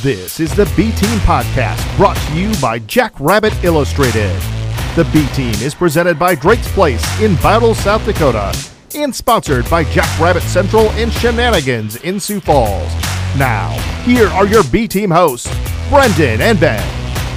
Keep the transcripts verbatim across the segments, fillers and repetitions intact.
This is the B-Team Podcast, brought to you by Jackrabbit Illustrated. The B-Team is presented by Drake's Place in Battle, South Dakota, and sponsored by Jackrabbit Central and Shenanigans in Sioux Falls. Now, here are your B-Team hosts, Brendan and Ben.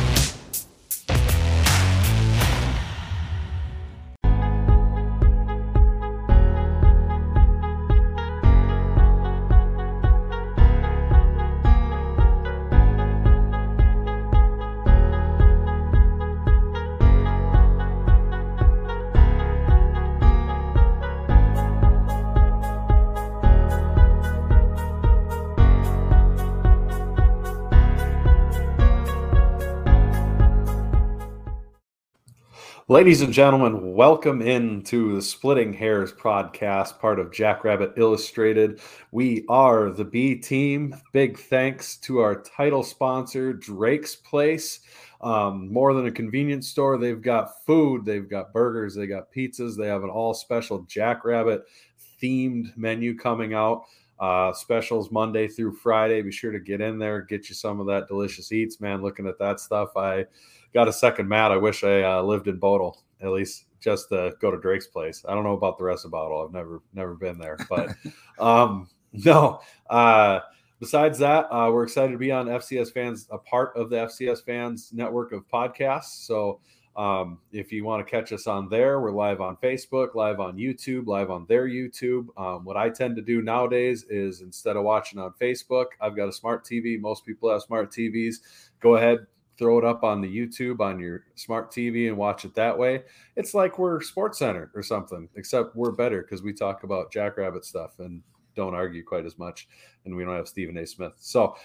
Ladies and gentlemen, welcome into the Splitting Hairs podcast, part of Jackrabbit Illustrated. We are the B-Team. Big thanks to our title sponsor, Drake's Place. Um, more than a convenience store, they've got food, they've got burgers, they got pizzas. They have an all-special Jackrabbit themed menu coming out. Uh, specials Monday through Friday. Be sure to get in there, get you some of that delicious eats, man. Looking at that stuff, I got a second mat. I wish I uh, lived in Bodle, at least just to go to Drake's Place. I don't know about the rest of Bodle. I've never never been there, but um, no. Uh, besides that, uh, we're excited to be on F C S Fans, a part of the F C S Fans network of podcasts. So um, if you want to catch us on there, we're live on Facebook, live on YouTube, live on their YouTube. Um, what I tend to do nowadays is instead of watching on Facebook, I've got a smart T V. Most people have smart T Vs. Go ahead, throw it up on the YouTube on your smart T V and watch it that way. It's like we're Sports Center or something, except we're better because we talk about Jackrabbit stuff and don't argue quite as much, and we don't have Stephen A. Smith. So,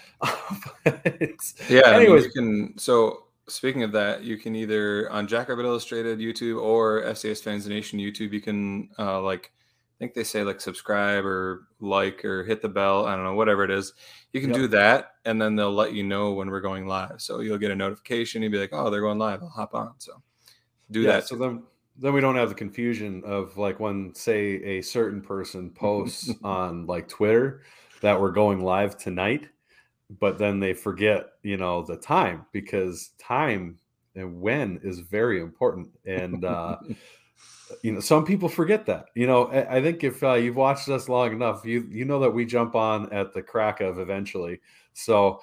it's, yeah. Anyways, I mean, you can. So, speaking of that, you can either on Jackrabbit Illustrated YouTube or F C S Fans Nation YouTube. You can uh, like, I think they say like subscribe or like or hit the bell. I don't know, whatever it is. You can Yep. do that, and then they'll let you know when we're going live. So you'll get a notification. You'll be like, oh, they're going live. I'll hop on. So do yeah, that. So then, then we don't have the confusion of like when, say, a certain person posts on like Twitter that we're going live tonight, but then they forget, you know, the time, because time and when is very important. And, uh, you know, some people forget that. You know, I, I think if uh, you've watched us long enough, you you know that we jump on at the crack of eventually. So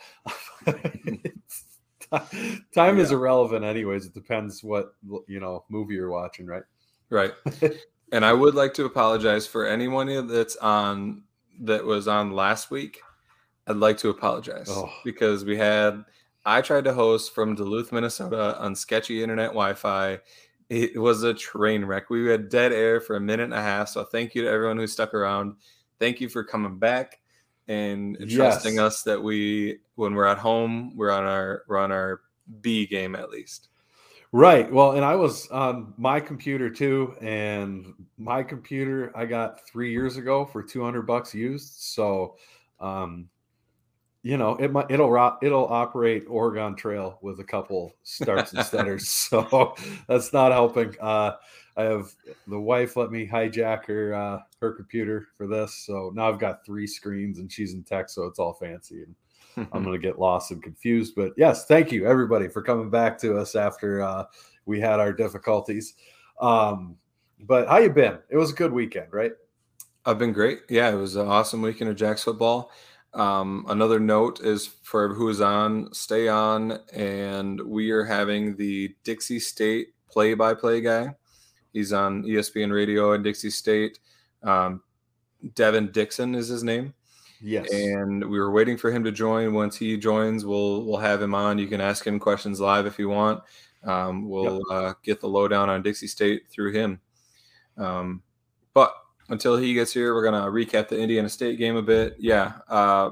time Yeah. is irrelevant anyways. It depends what, you know, movie you're watching, right? Right. And I would like to apologize for anyone that's on that was on last week. I'd like to apologize Oh. because we had I tried to host from Duluth, Minnesota on sketchy internet Wi-Fi. It was a train wreck. We had dead air for a minute and a half. So thank you to everyone who stuck around. Thank you for coming back and Yes. trusting us that we, when we're at home, we're on our we're on our B game at least. Right. Well, and I was on my computer too, and my computer I got three years ago for two hundred bucks used. So, um, you know, it might it'll ro- it'll operate Oregon Trail with a couple starts and stutters. So that's not helping. Uh, I have the wife let me hijack her uh, her computer for this, so now I've got three screens and she's in tech, so it's all fancy, and I'm going to get lost and confused. But yes, thank you everybody for coming back to us after uh, we had our difficulties. Um, but how you been? It was a good weekend, right? I've been great. Yeah, it was an awesome weekend of Jacks football. Um, another note is for who is on, stay on, and we are having the Dixie State play-by-play guy. He's on E S P N Radio at Dixie State. Um, Devin Dixon is his name. Yes. And we were waiting for him to join. Once he joins, we'll we'll have him on. You can ask him questions live if you want. Um, we'll Yep. uh, get the lowdown on Dixie State through him. Um, but until he gets here, we're going to recap the Indiana State game a bit. Yeah. Uh,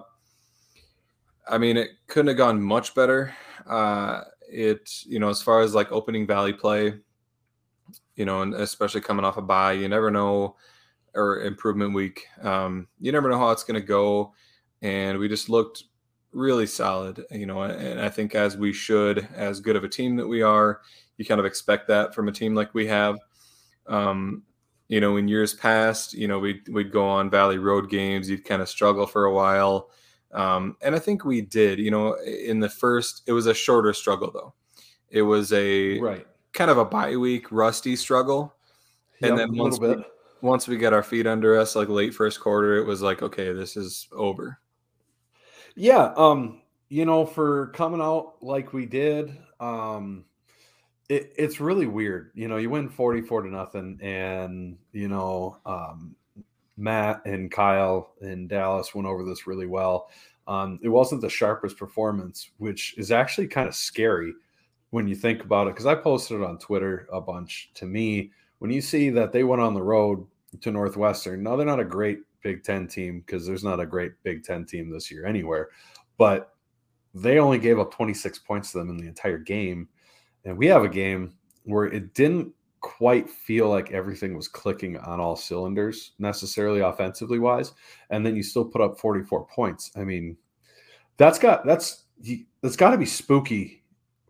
I mean, it couldn't have gone much better. Uh, it, you know, as far as like opening Valley play, you know, and especially coming off a bye, you never know, or improvement week. Um, you never know how it's going to go. And we just looked really solid, you know, and I think as we should, as good of a team that we are, you kind of expect that from a team like we have. Um, you know, in years past, you know, we'd, we'd go on Valley road games. You'd kind of struggle for a while. Um, and I think we did, you know, in the first, it was a shorter struggle though. It was a right. kind of a bye week rusty struggle. Yep, and then a once little we, bit. once we get our feet under us, like late first quarter, it was like, okay, this is over. Yeah. Um, you know, for coming out like we did, um, it, it's really weird. You know, you win forty-four to nothing, and you know, um, Matt and Kyle in Dallas went over this really well. Um, it wasn't the sharpest performance, which is actually kind of scary when you think about it. Because I posted it on Twitter a bunch. To me, when you see that they went on the road to Northwestern, now they're not a great Big Ten team because there's not a great Big Ten team this year anywhere, but they only gave up twenty-six points to them in the entire game. And we have a game where it didn't quite feel like everything was clicking on all cylinders necessarily offensively wise. And then you still put up forty-four points. I mean, that's got, that's, that's got to be spooky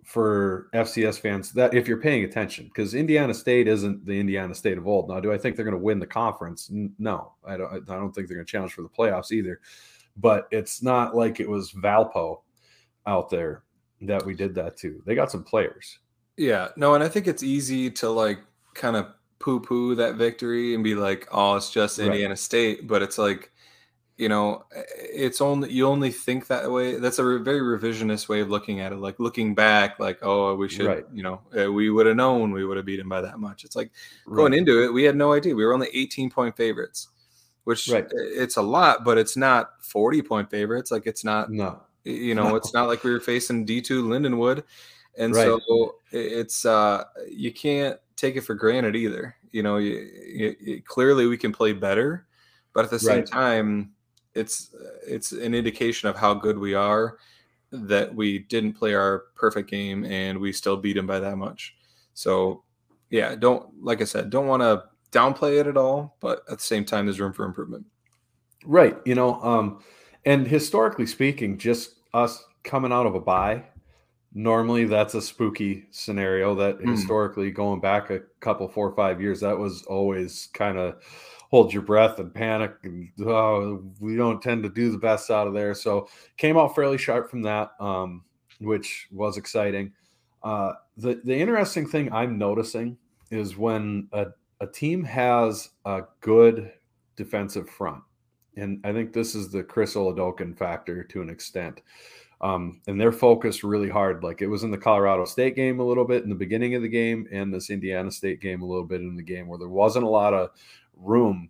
for F C S fans that if you're paying attention, because Indiana State isn't the Indiana State of old. Now, do I think they're going to win the conference? No, I don't, I don't think they're going to challenge for the playoffs either, but it's not like it was Valpo out there that we did that to. They got some players. Yeah, no, and I think it's easy to like kind of poo-poo that victory and be like, oh, it's just Indiana right. State, but it's like, you know, it's only, you only think that way. That's a re- very revisionist way of looking at it. Like looking back, like, oh, we should, right. you know, uh, we would have known we would have beat him by that much. It's like going right. into it, we had no idea. We were only eighteen point favorites, which right. it's a lot, but it's not forty point favorites. Like it's not, no, you know, no. It's not like we were facing D two Lindenwood. And right. so it's, uh, you can't take it for granted either. You know, you, you, you, clearly we can play better, but at the same right. time, it's, it's an indication of how good we are that we didn't play our perfect game and we still beat them by that much. So yeah, don't, like I said, don't want to downplay it at all, but at the same time, there's room for improvement. Right. You know, um, and historically speaking, just us coming out of a bye, normally that's a spooky scenario that mm. historically going back a couple, four or five years, that was always kind of hold your breath and panic. And oh, we don't tend to do the best out of there. So came out fairly sharp from that, um, which was exciting. Uh, the, the interesting thing I'm noticing is when a, a team has a good defensive front, and I think this is the Chris Oladokun factor to an extent. Um, and they're focused really hard. Like it was in the Colorado State game a little bit in the beginning of the game and this Indiana State game a little bit in the game where there wasn't a lot of room.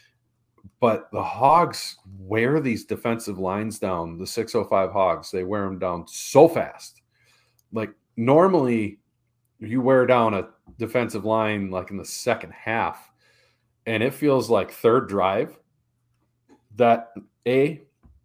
But the Hogs wear these defensive lines down, the six oh five Hogs. They wear them down so fast. Like normally you wear down a defensive line like in the second half and it feels like third drive that A,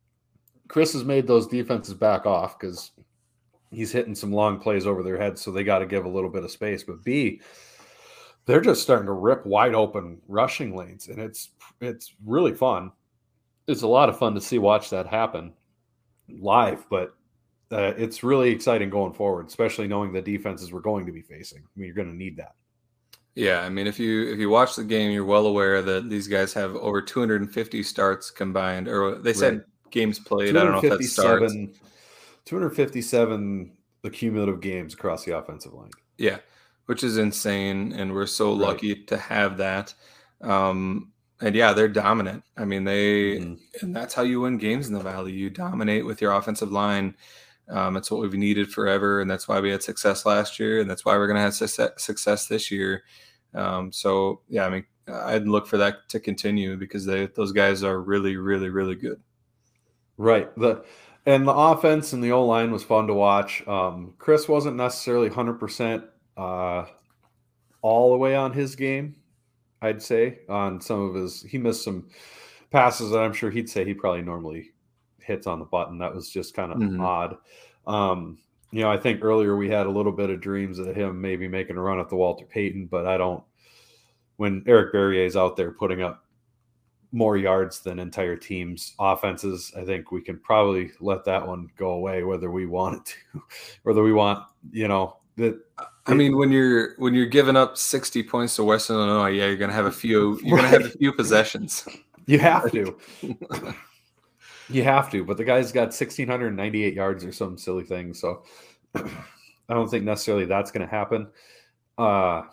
Chris has made those defenses back off because he's hitting some long plays over their heads, so they got to give a little bit of space. But B, they're just starting to rip wide open rushing lanes, and it's it's really fun. It's a lot of fun to see watch that happen live, but uh, it's really exciting going forward, especially knowing the defenses we're going to be facing. I mean, you're going to need that. Yeah, I mean, if you if you watch the game, you're well aware that these guys have over two hundred fifty starts combined, or they said. Right. Games played. I don't know if that starts. two hundred fifty-seven cumulative games across the offensive line. Yeah, which is insane, and we're so right. lucky to have that. Um, and yeah, they're dominant. I mean, they mm-hmm. and that's how you win games in the Valley. You dominate with your offensive line. Um, it's what we've needed forever, and that's why we had success last year, and that's why we're going to have success this year. Um, so yeah, I mean, I'd look for that to continue because they those guys are really, really, really good. Right. The and the offense and the O-line was fun to watch. Um, Chris wasn't necessarily one hundred percent uh, all the way on his game, I'd say. On some of his – he missed some passes that I'm sure he'd say he probably normally hits on the button. That was just kind of mm-hmm. odd. Um, you know, I think earlier we had a little bit of dreams of him maybe making a run at the Walter Payton, but I don't – when Eric Berrier is out there putting up more yards than entire teams' offenses, I think we can probably let that one go away, whether we want it to, whether we want, you know, that. I mean, when you're when you're giving up sixty points to Western Illinois, yeah, you're gonna have a few. You're right. gonna have a few possessions. You have to. You have to, but the guy's got one thousand six hundred ninety-eight yards or some silly thing. So I don't think necessarily that's going to happen. Uh,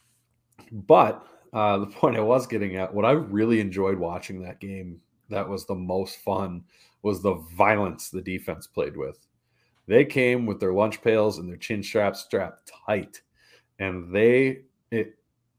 but uh, the point I was getting at, what I really enjoyed watching that game that was the most fun was the violence the defense played with. They came with their lunch pails and their chin straps strapped tight. And they, it,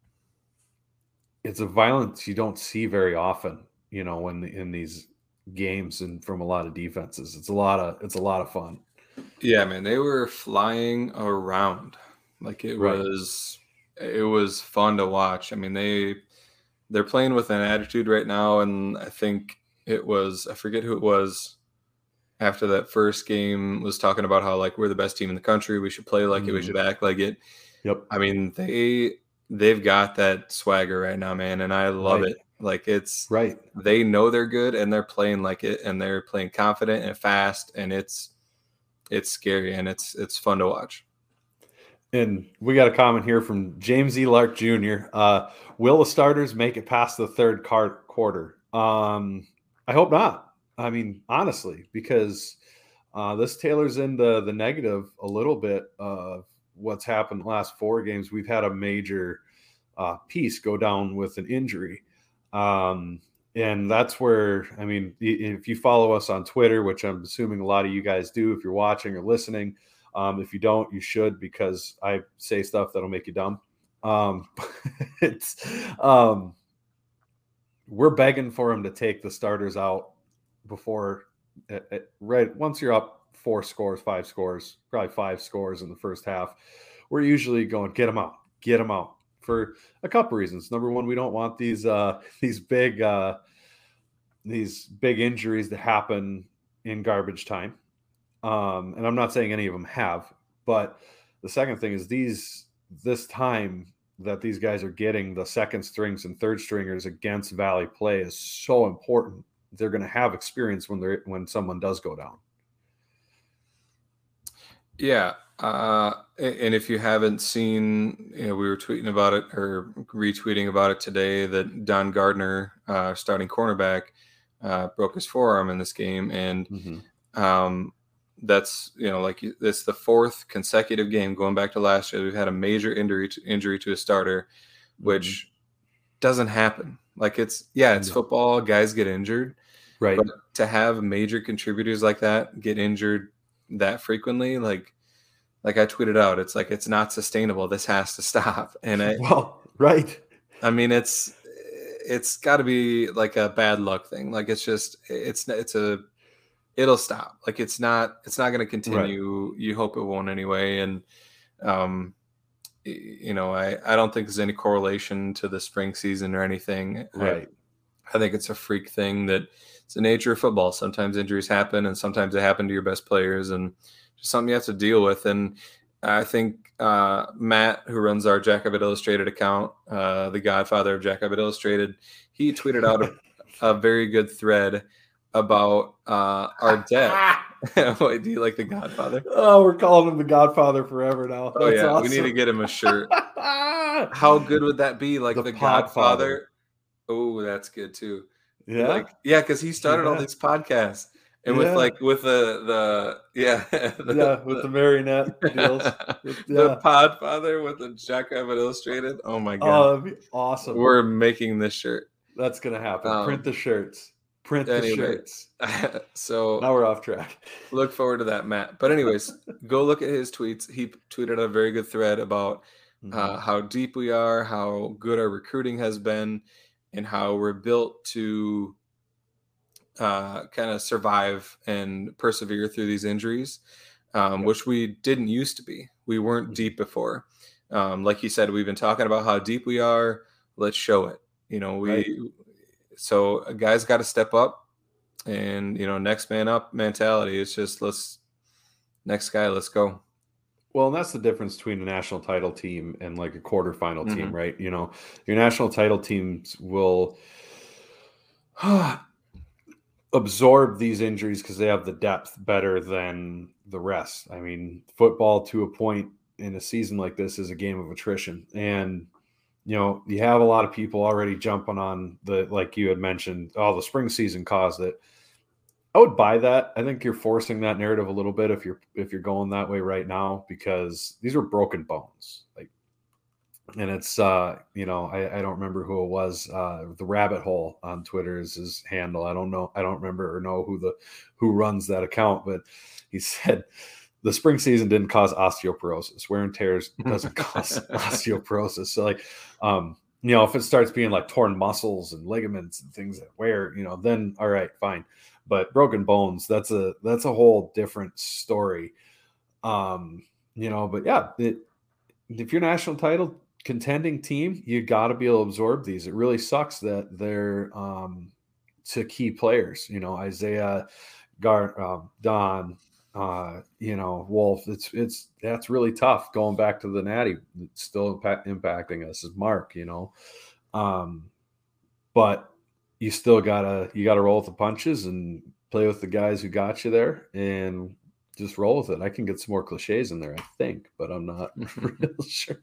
it's a violence you don't see very often, you know, in, in these games and from a lot of defenses. It's a lot of, it's a lot of fun. Yeah, man, they were flying around. Like it right. was, it was fun to watch. I mean, they, they're playing with an attitude right now. And I think it was, I forget who it was after that first game was talking about how like, we're the best team in the country. We should play like mm-hmm. it. We should act like it. Yep. I mean, they, they've got that swagger right now, man. And I love right. it. Like it's right. They know they're good and they're playing like it and they're playing confident and fast. And it's, it's scary and it's, it's fun to watch. And we got a comment here from James E. Lark Junior Uh, will the starters make it past the third card quarter? Um, I hope not. I mean, honestly, because uh, this tailors into the negative a little bit of what's happened the last four games. We've had a major uh, piece go down with an injury. Um, and that's where, I mean, if you follow us on Twitter, which I'm assuming a lot of you guys do, if you're watching or listening, um, if you don't, you should, because I say stuff that'll make you dumb. Um, it's, um, we're begging for him to take the starters out before it, it, right. Once you're up four scores, five scores, probably five scores in the first half, we're usually going, get them out, get them out for a couple reasons. Number one, we don't want these, uh, these big, uh, these big injuries to happen in garbage time. Um, and I'm not saying any of them have, but the second thing is these, this time that these guys are getting the second strings and third stringers against Valley play is so important. They're going to have experience when they're, when someone does go down. Yeah. Uh, and if you haven't seen, you know, we were tweeting about it or retweeting about it today that Don Gardner, uh, starting cornerback, uh, broke his forearm in this game. And, mm-hmm. um, that's, you know, like it's the fourth consecutive game going back to last year. We've had a major injury to, injury to a starter, which mm-hmm. doesn't happen. Like it's, yeah, it's football. Guys get injured. Right. But to have major contributors like that get injured that frequently, like, like I tweeted out, it's like, it's not sustainable. This has to stop. And I, well, right. I mean, it's, it's gotta be like a bad luck thing. Like it's just, it's, it's a, it'll stop. Like it's not, it's not going to continue. Right. You hope it won't anyway. And, um, you know, I, I don't think there's any correlation to the spring season or anything. Right. I, I think it's a freak thing that it's the nature of football. Sometimes injuries happen and sometimes they happen to your best players and just something you have to deal with. And I think, uh, Matt, who runs our Jack Rabbit Illustrated account, uh, the godfather of Jack Rabbit Illustrated, he tweeted out a, a very good thread about uh, our debt. Wait, do you like the Godfather? Oh, we're calling him the Godfather forever now. Oh, That's yeah, awesome. We need to get him a shirt. How good would that be? Like the, the Godfather. Oh, that's good too. Yeah, like yeah, because he started yeah. all these podcasts and yeah. with like with the the yeah the, yeah with the, the marionette deals. With, yeah. The Podfather with the Jack Rabbit Illustrated. Oh my god, oh, that'd be awesome. We're making this shirt. That's gonna happen. Um, Print the shirts. Print anyway, the shirts. So now we're off track. Look forward to that, Matt. But anyways, go look at his tweets. He tweeted a very good thread about mm-hmm. uh, how deep we are, how good our recruiting has been, and how we're built to uh, kind of survive and persevere through these injuries, um, yep. which we didn't used to be. We weren't mm-hmm. deep before. Um, like you said, we've been talking about how deep we are. Let's show it. You know, we. Right. So a guy's got to step up and, you know, next man up mentality. It's just, let's next guy, let's go. Well, and that's the difference between a national title team and like a quarterfinal mm-hmm. team, right? You know, your national title teams will absorb these injuries because they have the depth better than the rest. I mean, football to a point in a season like this is a game of attrition. And you know, you have a lot of people already jumping on the, like you had mentioned, oh, the spring season caused it. I would buy that. I think you're forcing that narrative a little bit if you're if you're going that way right now, because these are broken bones. Like, and it's uh, you know, I, I don't remember who it was. Uh, the Rabbit Hole on Twitter is his handle. I don't know. I don't remember or know who the who runs that account, but he said the spring season didn't cause osteoporosis. Wear and tears doesn't cause osteoporosis. So like, um, you know, if it starts being like torn muscles and ligaments and things that wear, you know, then all right, fine. But broken bones, that's a that's a whole different story. Um, you know, but yeah, it, if you're national title contending team, you got to be able to absorb these. It really sucks that they're um, to key players. You know, Isaiah, Gar, um, Don, uh, you know, Wolf. It's it's that's really tough. Going back to the Natty, it's still impact, impacting us as Mark. You know, um, but. You still gotta you gotta roll with the punches and play with the guys who got you there and just roll with it. I can get some more cliches in there, I think, but I'm not real sure.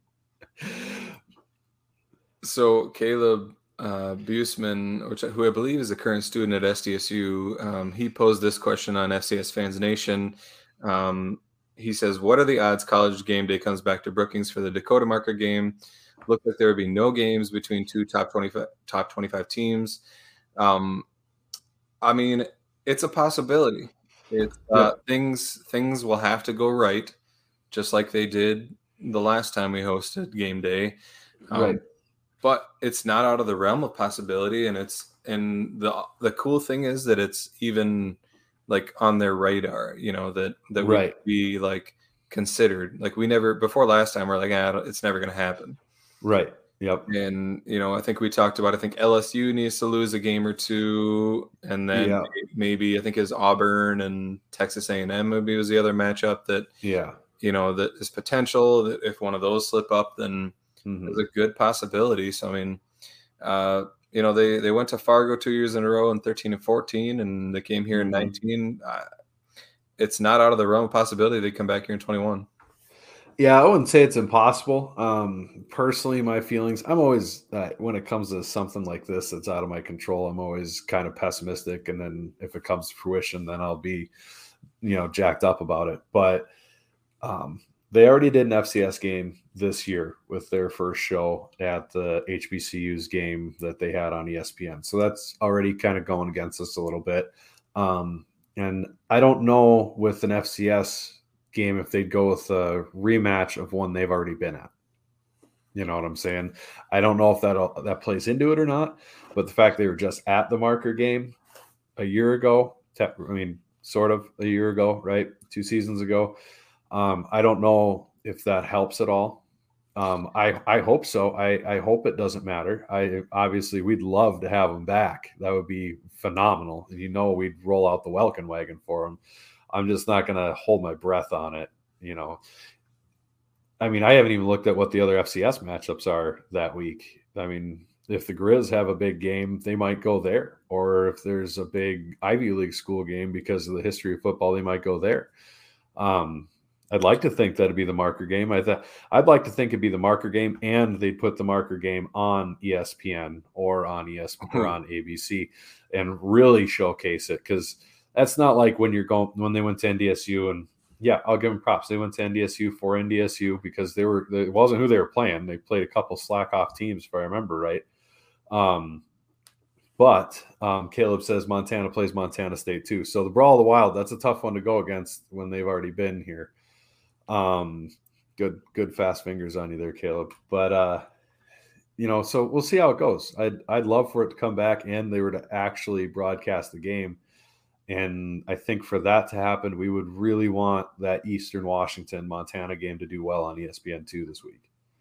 So Caleb uh, Buseman, which who I believe is a current student at S D S U, um, he posed this question on F C S Fans Nation. Um, he says, "What are the odds College Game Day comes back to Brookings for the Dakota Marker game? Looked like there would be no games between two top twenty-five top twenty-five teams." Um, I mean, it's a possibility. It's uh, yeah. things things will have to go right, just like they did the last time we hosted game day. Um, right. But it's not out of the realm of possibility, and it's and the the cool thing is that it's even like on their radar. You know that that right. would be like considered. Like we never before last time. We're like, ah, it's never going to happen. Right. Yep. And, you know, I think we talked about, I think L S U needs to lose a game or two. And then yeah. maybe I think it's Auburn and Texas A and M maybe was the other matchup that, yeah, you know, that is potential that if one of those slip up, then mm-hmm. there's a good possibility. So, I mean, uh, you know, they, they went to Fargo two years in a row in thirteen and fourteen, and they came here in mm-hmm. nineteen. Uh, it's not out of the realm of possibility they come back here in twenty-one. Yeah, I wouldn't say it's impossible. Um, personally, my feelings, I'm always, uh, when it comes to something like this that's out of my control, I'm always kind of pessimistic. And then if it comes to fruition, then I'll be, you know, jacked up about it. But um, they already did an F C S game this year with their first show at the H B C U's game that they had on E S P N. So that's already kind of going against us a little bit. Um, and I don't know with an F C S game if they'd go with a rematch of one they've already been at. You know what I'm saying? I don't know if that that plays into it or not, but the fact they were just at the Marker game a year ago, I mean, sort of a year ago, right? Two seasons ago. Um, I don't know if that helps at all. Um, I, I hope so. I, I hope it doesn't matter. I obviously we'd love to have them back. That would be phenomenal. And you know, we'd roll out the welcome wagon for them. I'm just not going to hold my breath on it. You know, I mean, I haven't even looked at what the other F C S matchups are that week. I mean, if the Grizz have a big game, they might go there. Or if there's a big Ivy League school game because of the history of football, they might go there. Um, I'd like to think that'd be the Marker game. I thought I'd like to think it'd be the Marker game, and they'd put the Marker game on E S P N or on E S P N or on A B C and really showcase it, because that's not like when you're going when they went to N D S U, and yeah, I'll give them props. They went to N D S U for N D S U because they were it wasn't who they were playing. They played a couple slack off teams, if I remember right. Um, but um, Caleb says Montana plays Montana State too. So the Brawl of the Wild, that's a tough one to go against when they've already been here. Um, good, good fast fingers on you there, Caleb. But uh, you know, so we'll see how it goes. I'd I'd love for it to come back and they were to actually broadcast the game. And I think for that to happen, we would really want that Eastern Washington Montana game to do well on E S P N two this week.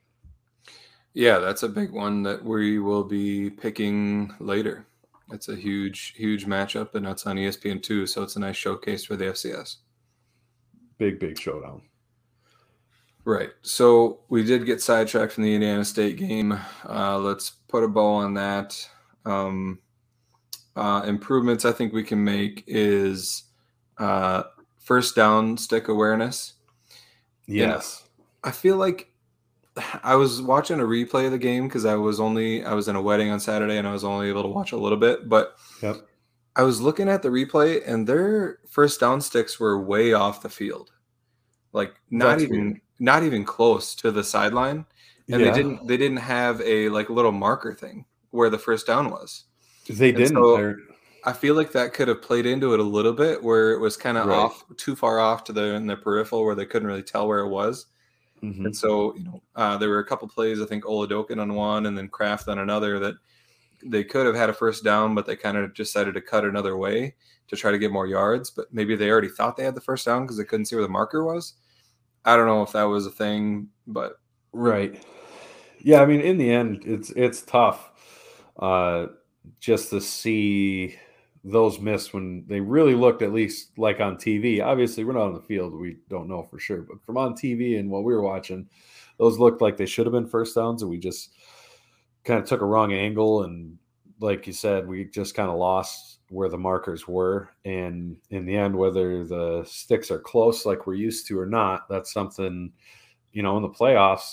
Yeah, that's a big one that we will be picking later. It's a huge, huge matchup, and that's on E S P N two, so it's a nice showcase for the F C S. Big, big showdown. Right. So we did get sidetracked from the Indiana State game. Uh, let's put a bow on that. Um, Uh, improvements I think we can make is uh, first down stick awareness. Yes. And I feel like I was watching a replay of the game because I was only I was in a wedding on Saturday and I was only able to watch a little bit. But yep. I was looking at the replay, and their first down sticks were way off the field, like not That's even weird. not even close to the sideline, and Yeah. they didn't they didn't have a like little marker thing where the first down was. They And didn't. so They're- I feel like that could have played into it a little bit, where it was kind of Right. off, too far off to the in the peripheral, where they couldn't really tell where it was. Mhm. And so, you know, uh, there were a couple plays, I think Oladokin on one and then Kraft on another, that they could have had a first down, but they kind of decided to cut another way to try to get more yards. But maybe they already thought they had the first down because they couldn't see where the marker was. I don't know if that was a thing, but Right. Yeah, I mean, in the end, it's it's tough uh, just to see those missed when they really looked, at least like on T V. Obviously, we're not on the field; we don't know for sure. But from on T V and what we were watching, those looked like they should have been first downs, and we just kind of took a wrong angle. And like you said, we just kind of lost where the markers were. And in the end, whether the sticks are close like we're used to or not, that's something, you know, in the playoffs.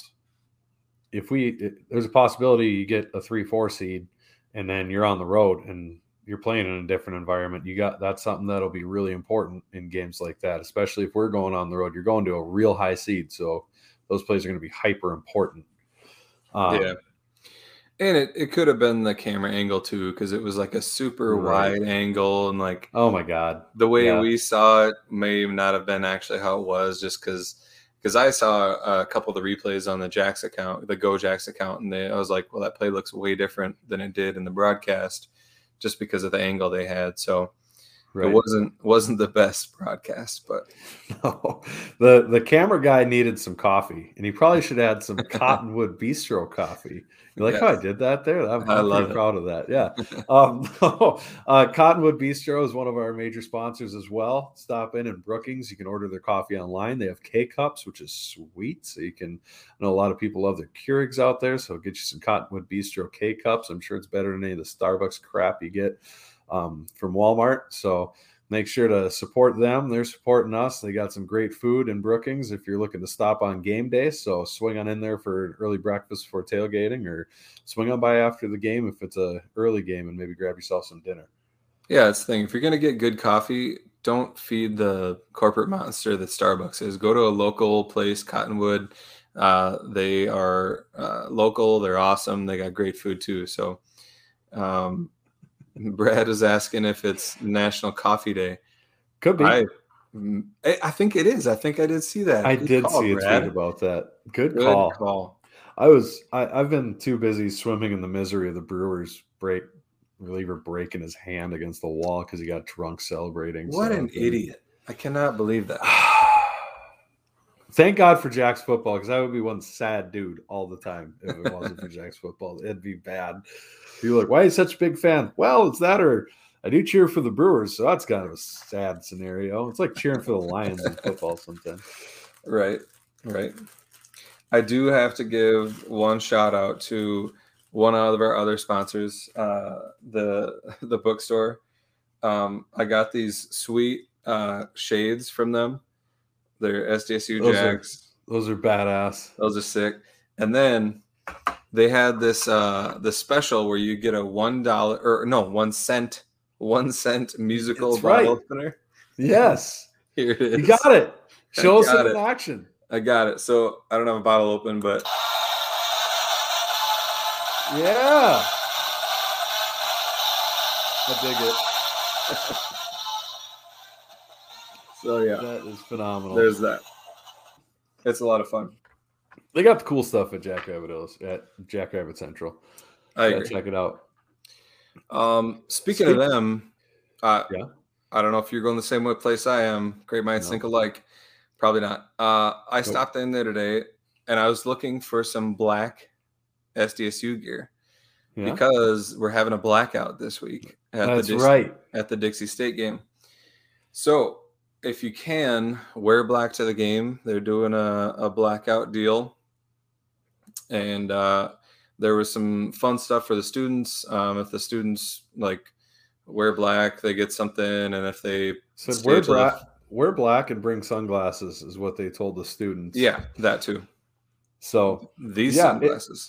If we it, there's a possibility you get a three four seed and then you're on the road and you're playing in a different environment, you got that's something that'll be really important in games like that, especially if we're going on the road. You're going to a real high seed, so those plays are going to be hyper important. Um, yeah. And it, it could have been the camera angle too, because it was like a super Right. wide angle, and like Oh my God, the way Yeah. we saw it may not have been actually how it was, just because because I saw a couple of the replays on the Jax account, the Go Jax account, and they, I was like, well, that play looks way different than it did in the broadcast, just because of the angle they had. So right? it wasn't wasn't the best broadcast, but No, the the camera guy needed some coffee, and he probably should add some Cottonwood Bistro coffee. You like how I Yes. did that there? I'm, I I'm love pretty it. proud of that. Yeah. Um, uh, Cottonwood Bistro is one of our major sponsors as well. Stop in in Brookings. You can order their coffee online. They have K cups, which is sweet. So you can. I know a lot of people love their Keurigs out there, so get you some Cottonwood Bistro K cups. I'm sure it's better than any of the Starbucks crap you get um, from Walmart. So make sure to support them. They're supporting us. They got some great food in Brookings if you're looking to stop on game day. So swing on in there for an early breakfast before tailgating, or swing on by after the game if it's a early game, and maybe grab yourself some dinner. Yeah, it's the thing. If you're gonna get good coffee, don't feed the corporate monster that Starbucks is. Go to a local place, Cottonwood. Uh, they are uh, local. They're awesome. They got great food too. So, um, Brad is asking if it's National Coffee Day. Could be. I, I think it is. I think I did see that. I Good did call, see a Brad. tweet about that. Good, Good call. call. I was I, I've been too busy swimming in the misery of the Brewers break reliever breaking his hand against the wall because he got drunk celebrating. What So an I've been- idiot! I cannot believe that. Thank God for Jack's football, because I would be one sad dude all the time if it wasn't for Jack's football. It'd be bad. People are like, why are you such a big fan? Well, it's that, or I do cheer for the Brewers, so that's kind of a sad scenario. It's like cheering for the Lions in football sometimes. Right, right. I do have to give one shout out to one of our other sponsors, uh, the the bookstore. Um, I got these sweet uh, shades from them. They're S D S U Those are- Jacks. Those are badass. Those are sick. And then they had this uh, the special where you get a one dollar or no one cent one cent musical That's bottle right. opener. Yes, Here it is. you got it. Show I us got it in it. action. I got it. So I don't have a bottle open, but Yeah. I dig it. so yeah, That is phenomenal. there's that. It's a lot of fun. They got the cool stuff at Jackrabbit Hills, at Jackrabbit Central. I Yeah, agree. check it out. Um, speaking Speak- of them, uh, Yeah. I don't know if you're going the same way place I am. Great minds No. think alike. Probably not. Uh, I Nope. stopped in there today, and I was looking for some black S D S U gear Yeah. because we're having a blackout this week at That's the Dixie, right. at the Dixie State game. So if you can wear black to the game, they're doing a, a blackout deal, and uh, there was some fun stuff for the students. Um, if the students like wear black, they get something, and if they Said stay wear till the- black, wear black and bring sunglasses is what they told the students. yeah, that too. So These Yeah, it- sunglasses.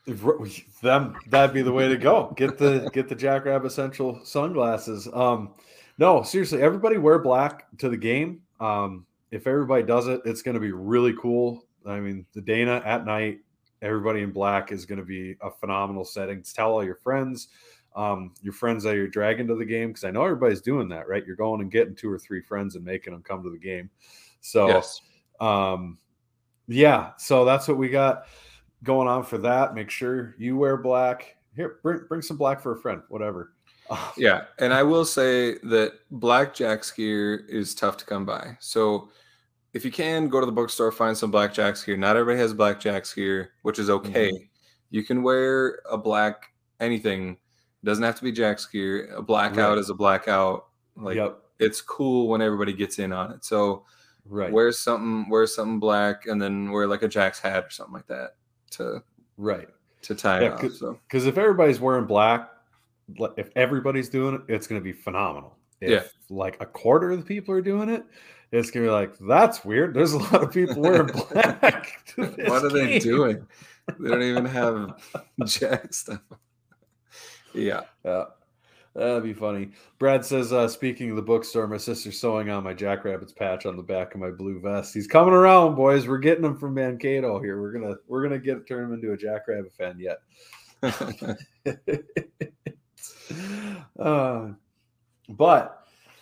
them that'd be the way to go. Get the get the Jackrabbit Central sunglasses. Um, no, seriously, everybody wear black to the game. Um, if everybody does it, it's going to be really cool. I mean, the Dana at night, everybody in black is going to be a phenomenal setting. Tell all your friends, um, your friends that you're dragging to the game, because I know everybody's doing that, right? You're going and getting two or three friends and making them come to the game. So, Yes. um, yeah, so that's what we got going on for that. Make sure you wear black. Here, bring bring some black for a friend, whatever. Yeah, and I will say that Black Jack's gear is tough to come by. So if you can, go to the bookstore, find some Black Jack's gear. Not everybody has Black Jack's gear, which is okay. Mm-hmm. You can wear a black anything. It doesn't have to be Jack's gear. A blackout right. is a blackout. Like yep. It's cool when everybody gets in on it. So right. wear something, wear something black, and then wear like a Jack's hat or something like that to right to tie yeah, it off. Cause, so because if everybody's wearing black, if everybody's doing it, it's going to be phenomenal. If yeah. like a quarter of the people are doing it, it's going to be like, that's weird. There's a lot of people wearing black. What are game. they doing? They don't even have Jack stuff. Yeah. Yeah. That'd be funny. Brad says, uh, speaking of the bookstore, my sister's sewing on my Jackrabbits patch on the back of my blue vest. He's coming around, boys. We're getting him from Mankato here. We're gonna we're gonna get turn him into a Jackrabbit fan yet. uh, but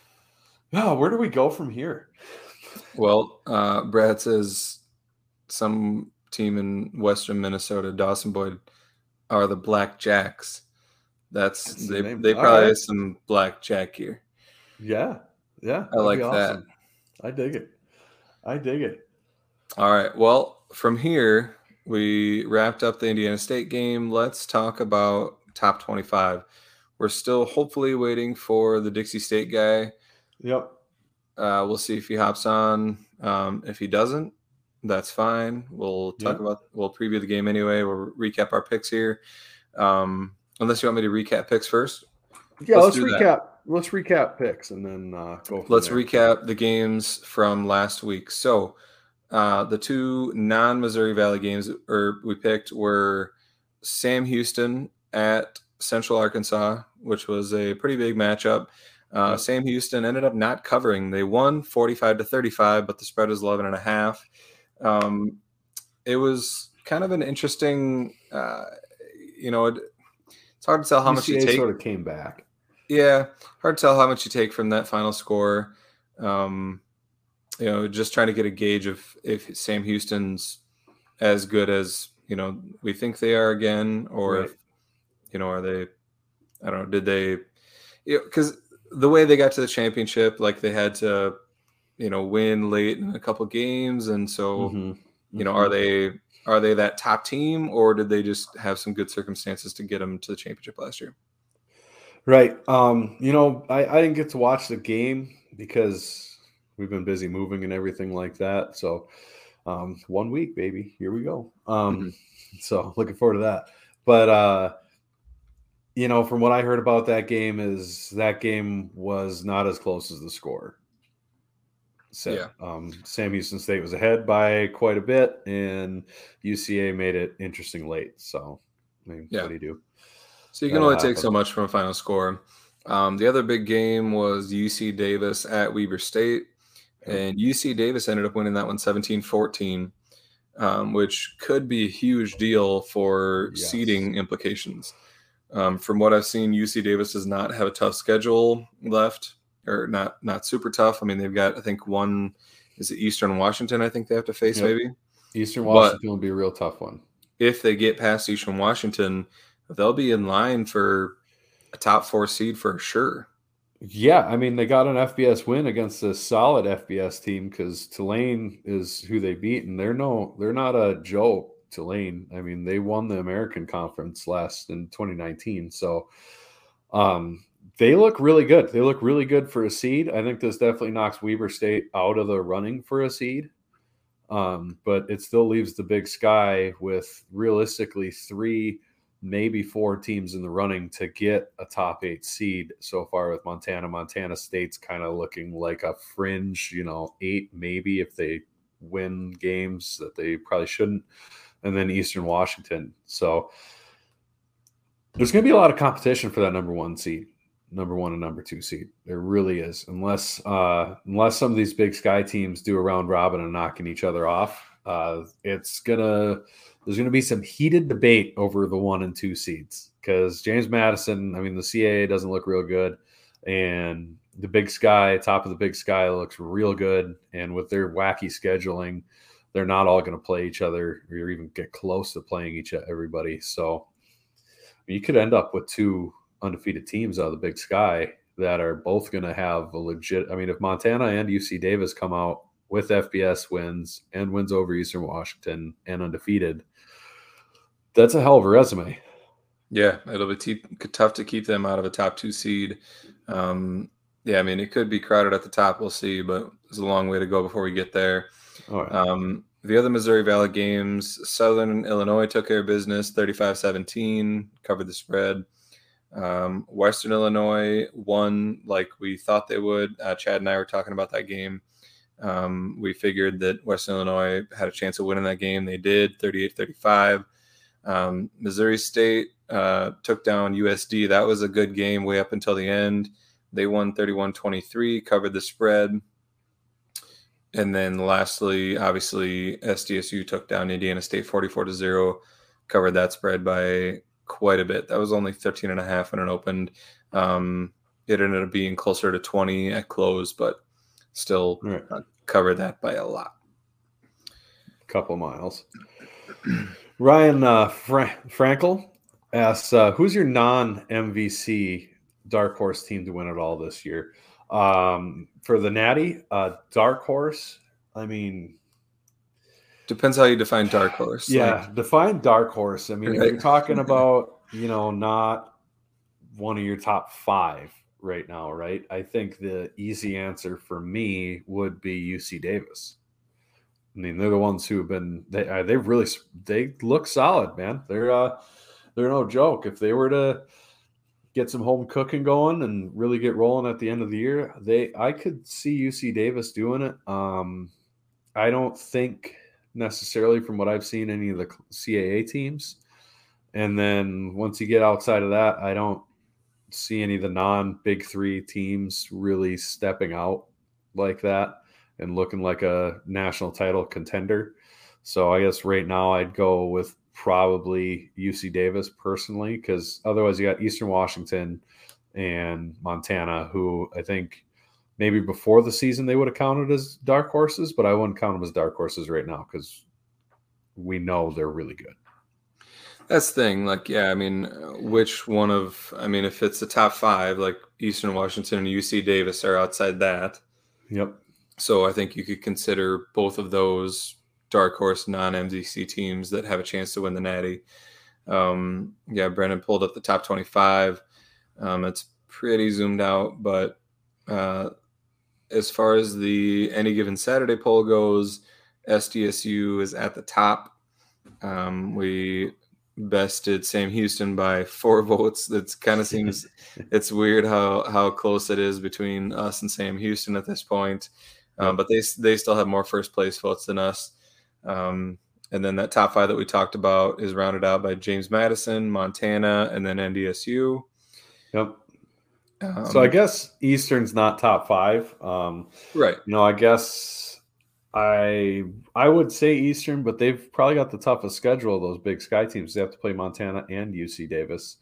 oh, where do we go from here? Well, uh, Brad says some team in Western Minnesota, Dawson Boyd, are the Black Jacks. That's, That's they. The they probably right. have some Black Jack gear. Yeah, yeah. I like awesome. that. I dig it. I dig it. All right. Well, from here we wrapped up the Indiana State game. Let's talk about top twenty-five. We're still hopefully waiting for the Dixie State guy. Yep. Uh, we'll see if he hops on. Um, if he doesn't, that's fine. We'll talk yep. about. We'll preview the game anyway. We'll recap our picks here. Um, Unless you want me to recap picks first. Yeah, let's, let's recap. That. Let's recap picks and then uh, go. From let's there. recap the games from last week. So uh, the two non-Missouri Valley games or we picked were Sam Houston at Central Arkansas, which was a pretty big matchup. Uh, yep. Sam Houston ended up not covering. They won forty-five to thirty-five, but the spread was eleven and a half. Um, it was kind of an interesting, uh, you know. It, It's hard to tell how U C A much you take. Sort of came back. Yeah, hard to tell how much you take from that final score. Um, you know, just trying to get a gauge of if Sam Houston's as good as you know we think they are again, or right. if you know are they? I don't know. Did they? You know, because the way they got to the championship, like they had to, you know, win late in a couple games, and so mm-hmm. you know, mm-hmm. are they? Are they that top team, or did they just have some good circumstances to get them to the championship last year? Right. Um, you know, I, I didn't get to watch the game because we've been busy moving and everything like that. So um, one week, baby, here we go. Um, mm-hmm. So looking forward to that. But, uh, you know, from what I heard about that game is that game was not as close as the score. So, yeah. um, Sam Houston State was ahead by quite a bit, and U C A made it interesting late. So, I mean, yeah. what do you do? So you can That'll only take happen. so much from a final score. Um, the other big game was U C Davis at Weber State, and U C Davis ended up winning that one seventeen fourteen, um, which could be a huge deal for yes. seeding implications. Um, from what I've seen, U C Davis does not have a tough schedule left. Or not, not super tough. I mean, they've got, I think, one is it Eastern Washington. I think they have to face yep. maybe. Eastern Washington but will be a real tough one. If they get past Eastern Washington, they'll be in line for a top four seed for sure. Yeah, I mean, they got an F B S win against a solid F B S team because Tulane is who they beat, and they're no, they're not a joke. Tulane. I mean, they won the American Conference last in twenty nineteen. So, um. They look really good. They look really good for a seed. I think this definitely knocks Weber State out of the running for a seed. Um, but it still leaves the Big Sky with realistically three, maybe four teams in the running to get a top eight seed so far with Montana. Montana State's kind of looking like a fringe, you know, eight maybe if they win games that they probably shouldn't. and then Eastern Washington. So there's going to be a lot of competition for that number one seed, number one and number two seed. There really is, unless uh, unless some of these Big Sky teams do a round robin and knocking each other off. Uh, it's gonna there's gonna be some heated debate over the one and two seeds because James Madison. I mean, the C A A doesn't look real good, and the Big Sky, top of the Big Sky, looks real good. And with their wacky scheduling, they're not all going to play each other or even get close to playing each everybody. So you could end up with two undefeated teams out of the Big Sky that are both going to have a legit. I mean, if Montana and U C Davis come out with F B S wins and wins over Eastern Washington and undefeated, that's a hell of a resume. Yeah, it'll be t- tough to keep them out of a top two seed. Um, yeah, I mean, it could be crowded at the top. We'll see, but there's a long way to go before we get there. All right. Um, the other Missouri Valley games, Southern Illinois took care of business, thirty-five seventeen, covered the spread. Um, Western Illinois won like we thought they would. Uh, Chad and I were talking about that game. Um, we figured that Western Illinois had a chance of winning that game. They did, thirty-eight thirty-five. Um, Missouri State uh, took down U S D. That was a good game way up until the end. They won thirty-one twenty-three, covered the spread. And then lastly, obviously, S D S U took down Indiana State forty-four to zero, covered that spread by quite a bit. That was only thirteen and a half when it opened. Um, it ended up being closer to twenty at close, but still right. uh, covered that by a lot. Couple miles. Ryan uh, Fra- Frankel asks, uh, who's your non-M V C dark horse team to win it all this year? Um, for the Natty, uh, dark horse, I mean... Depends how you define dark horse. Yeah, like, define dark horse. I mean, right. If you're talking about, you know, not one of your top five right now, right? I think the easy answer for me would be U C Davis. I mean, they're the ones who have been they uh, they've really they look solid, man. They're uh they're no joke. If they were to get some home cooking going and really get rolling at the end of the year, they I could see U C Davis doing it. Um, I don't think necessarily from what I've seen any of the C A A teams. And then once you get outside of that, I don't see any of the non-big three teams really stepping out like that and looking like a national title contender. So I guess right now I'd go with probably U C Davis personally, because otherwise you got Eastern Washington and Montana, who I think maybe before the season they would have counted as dark horses, but I wouldn't count them as dark horses right now because we know they're really good. That's the thing. Like, yeah, I mean, which one of, I mean, if it's the top five, like Eastern Washington and U C Davis are outside that. Yep. So I think you could consider both of those dark horse non-M V C teams that have a chance to win the Natty. Um, yeah, Brennan pulled up the top twenty-five. Um, it's pretty zoomed out, but uh, as far as the any given Saturday poll goes, S D S U is at the top. Um, we bested Sam Houston by four votes. That kind of seems it's weird how how close it is between us and Sam Houston at this point. Um, but they they still have more first place votes than us. Um, and then that top five that we talked about is rounded out by James Madison, Montana, and then N D S U. Yep. Um, so I guess Eastern's not top five. Um, right. You know, I guess I I would say Eastern, but they've probably got the toughest schedule of those Big Sky teams. They have to play Montana and U C Davis.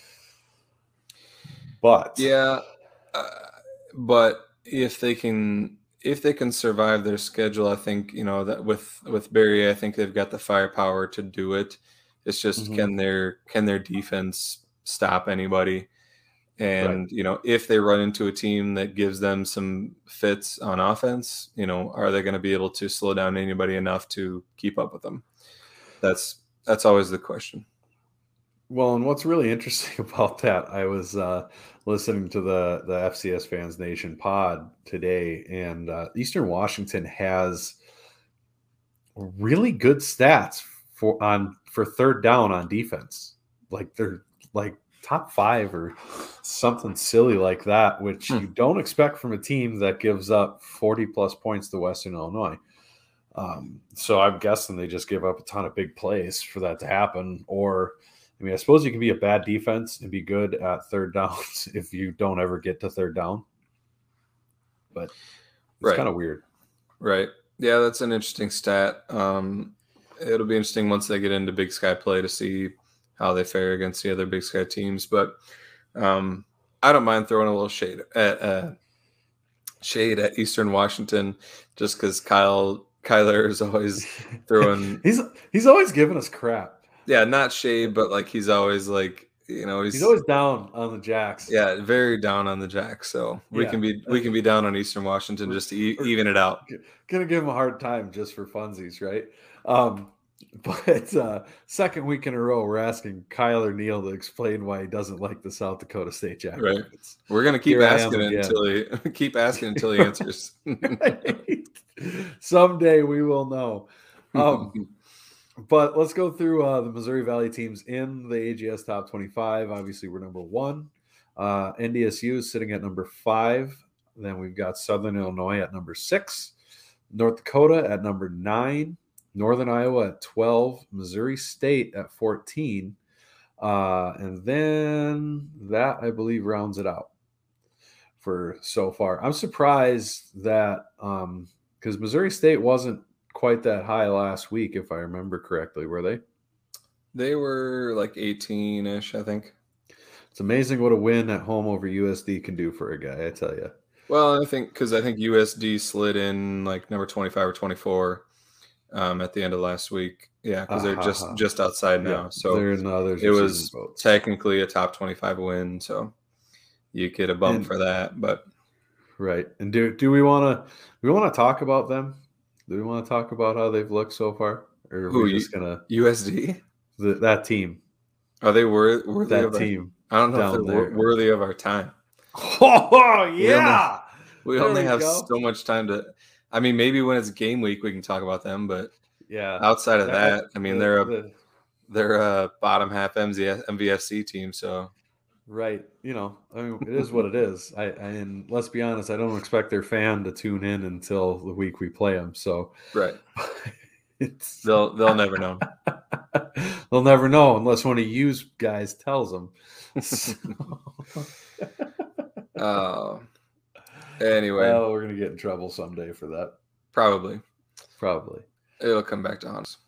But yeah, uh, but if they can. If they can survive their schedule, I think, you know, that with, with Barry, I think they've got the firepower to do it. It's just, mm-hmm. can their, can their defense stop anybody? And, right. you know, if they run into a team that gives them some fits on offense, you know, are they going to be able to slow down anybody enough to keep up with them? That's, that's always the question. Well, and what's really interesting about that, I was uh, listening to the, the F C S Fans Nation pod today, and uh, Eastern Washington has really good stats for on for third down on defense. Like they're like top five or something silly like that, which hmm. you don't expect from a team that gives up forty plus points to Western Illinois. Um, so I'm guessing they just give up a ton of big plays for that to happen. Or, I mean, I suppose you can be a bad defense and be good at third downs if you don't ever get to third down. But it's Right. kind of weird. Right. Yeah, that's an interesting stat. Um, it'll be interesting once they get into Big Sky play to see how they fare against the other Big Sky teams. But um, I don't mind throwing a little shade at uh, shade at Eastern Washington, just because Kyle Kyler is always throwing. he's he's always giving us crap. Yeah, not shade, but like he's always like you know he's, He's always down on the Jacks. yeah very down on the Jacks. So we Yeah. can be we can be down on Eastern Washington just to e- even it out. Gonna give him a hard time just for funsies, right? Um, but uh, second week in a row, we're asking Kyler Neal to explain why he doesn't like the South Dakota State Right. Jackrabbits. We're gonna keep Here I am asking it again. until he keep asking until he answers. Right? Someday we will know. Um, but let's go through uh, the Missouri Valley teams in the A G S Top twenty-five. Obviously, we're number one. Uh, N D S U is sitting at number five. Then we've got Southern Illinois at number six, North Dakota at number nine, Northern Iowa at twelve, Missouri State at fourteen. Uh, and then that, I believe, rounds it out for so far. I'm surprised that um, because Missouri State wasn't quite that high last week, if I remember correctly, were they? They were like eighteen-ish, I think. It's amazing what a win at home over U S D can do for a guy, I tell you. Well, I think because I think U S D slid in like number twenty-five or twenty-four um, at the end of last week. Yeah, because they're just Uh-huh. just outside now. Yeah, so they're in the others it are was season votes. technically a top twenty-five win. So you get a bump And- for that. But Right. And do do we want to we want to talk about them? Do we want to talk about how they've looked so far, or are Who, we you- just gonna U S D, the, that team, are they wor- worthy that of our, team? I don't know if down they're wor- there. worthy of our time. Oh yeah, We There only we have go. so much time to. I mean, maybe when it's game week we can talk about them, but yeah. outside of That- that, I mean, the- they're a the- they're a bottom half M V F C team. So right. You know, I mean, it is what it is. I, I and let's be honest, I don't expect their fan to tune in until the week we play them. So right, it's they'll they'll never know. they'll never know unless one of you guys tells them. Uh, anyway, Well, we're gonna get in trouble someday for that. probably Probably. it'll come back to haunt us.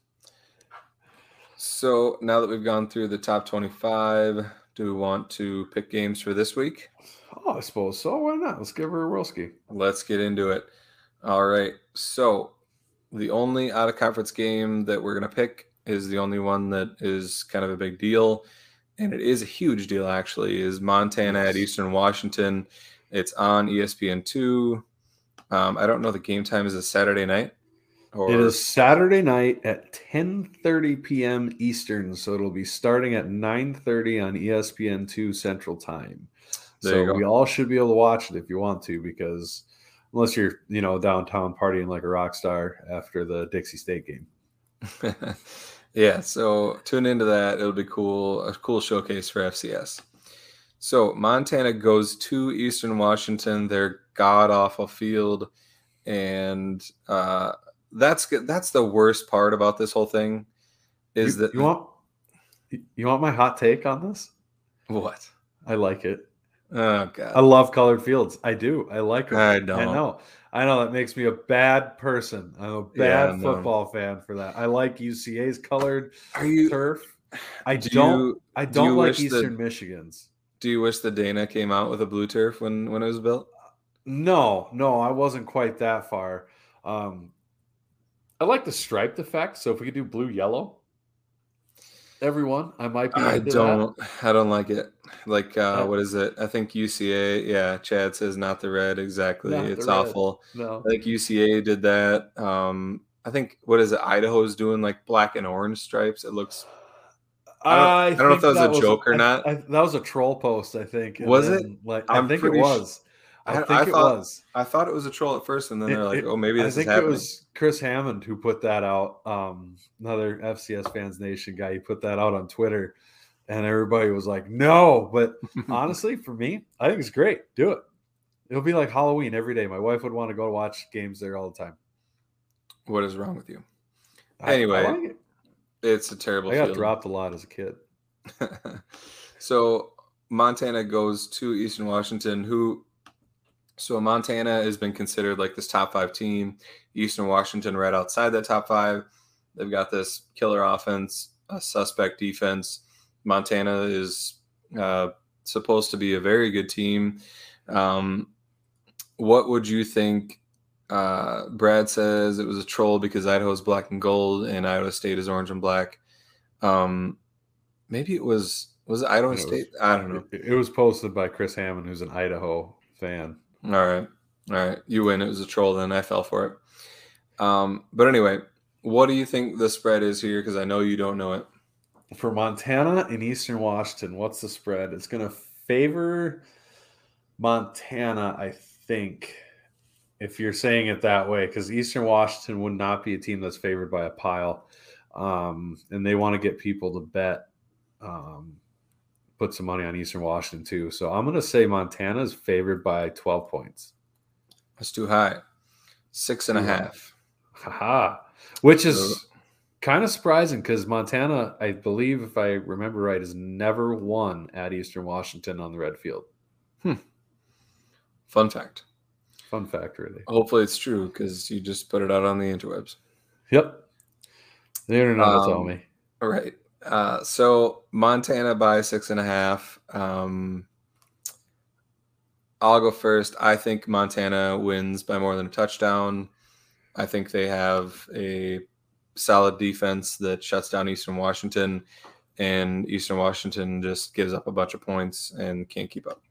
So now that we've gone through the top twenty-five, do we want to pick games for this week? Oh, I suppose so. Why not? Let's give her a whirlski. Let's get into it. All right. So the only out of conference game that we're going to pick is the only one that is kind of a big deal. And it is a huge deal, actually, is Montana Yes. at Eastern Washington. It's on E S P N two. Um, I don't know the game time. Is it Saturday night? Or It is Saturday night at ten thirty p.m. Eastern, so it'll be starting at nine thirty on E S P N two Central Time. There you So go. we all should be able to watch it if you want to, because unless you're, you know, downtown partying like a rock star after the Dixie State game. Yeah, so tune into that. It'll be cool, a cool showcase for F C S. So Montana goes to Eastern Washington, their god awful field, and uh, that's good. That's the worst part about this whole thing is you, that you want you want my hot take on this? what? I like it. Oh I god, love colored fields. I do. I like them. I don't. I know. I know that makes me a bad person. I'm a Yeah, bad no. football fan for that. I like U C A's colored Are you? turf. I Do don't. you I do you don't like wish that- Eastern Michigan's. do you wish the Dana came out with a blue turf when when it was built? No, no, I wasn't quite that far. Um, I like the striped effect. So if we could do blue yellow, everyone, I might be. I into don't. I don't like it. Like, uh, Uh, what is it? I think U C A. Yeah, Chad says not the red. Exactly. Not the It's red. awful. that. No. I think U C A did that. Um, I think what is it? Idaho's doing like black and orange stripes. It looks. I don't- I don't know if think that was a joke or I- not. I- that was a troll post, I think. and Was it? then, Like I I'm think it pretty sh- was. I, I- think I it thought- was. I thought it was a troll at first, and then It- they're like, it- "Oh, maybe I this think is happening." it was Chris Hammond who put that out. Um, another F C S Fans Nation guy. He put that out on Twitter, and everybody was like, "No!" But honestly, for me, I think it's great. Do it. It'll be like Halloween every day. My wife would want to go watch games there all the time. What is wrong with you? I, Anyway, I like it. It's a terrible I got feeling. dropped a lot as a kid. So Montana goes to Eastern Washington, who so Montana has been considered like this top five team. Eastern Washington right outside that top five. They've got this killer offense, a suspect defense. Montana is uh, supposed to be a very good team. Um, what would you think? Uh, Brad says it was a troll because Idaho's black and gold and Iowa State is orange and black. Um, maybe it was was it Idaho It was- State? I don't know. It, it was posted by Chris Hammond, who's an Idaho fan. All right, all right, you win. It was a troll. Then I fell for it. Um, but anyway, what do you think the spread is here? Because I know you don't know it. For Montana and Eastern Washington, what's the spread? It's going to favor Montana, I think, if you're saying it that way, because Eastern Washington would not be a team that's favored by a pile. Um, and they want to get people to bet, um, put some money on Eastern Washington too. So I'm going to say Montana is favored by twelve points. That's too high. Six and a half. Haha. Which is So- kind of surprising because Montana, I believe, if I remember right, has never won at Eastern Washington on the red field. Fun fact. Fun fact, really. Hopefully it's true because you just put it out on the interwebs. Yep. The internet will tell Um, me. All right. Uh, so Montana by six and a half. Um, I'll go first. I think Montana wins by more than a touchdown. I think they have a solid defense that shuts down Eastern Washington, and Eastern Washington just gives up a bunch of points and can't keep up.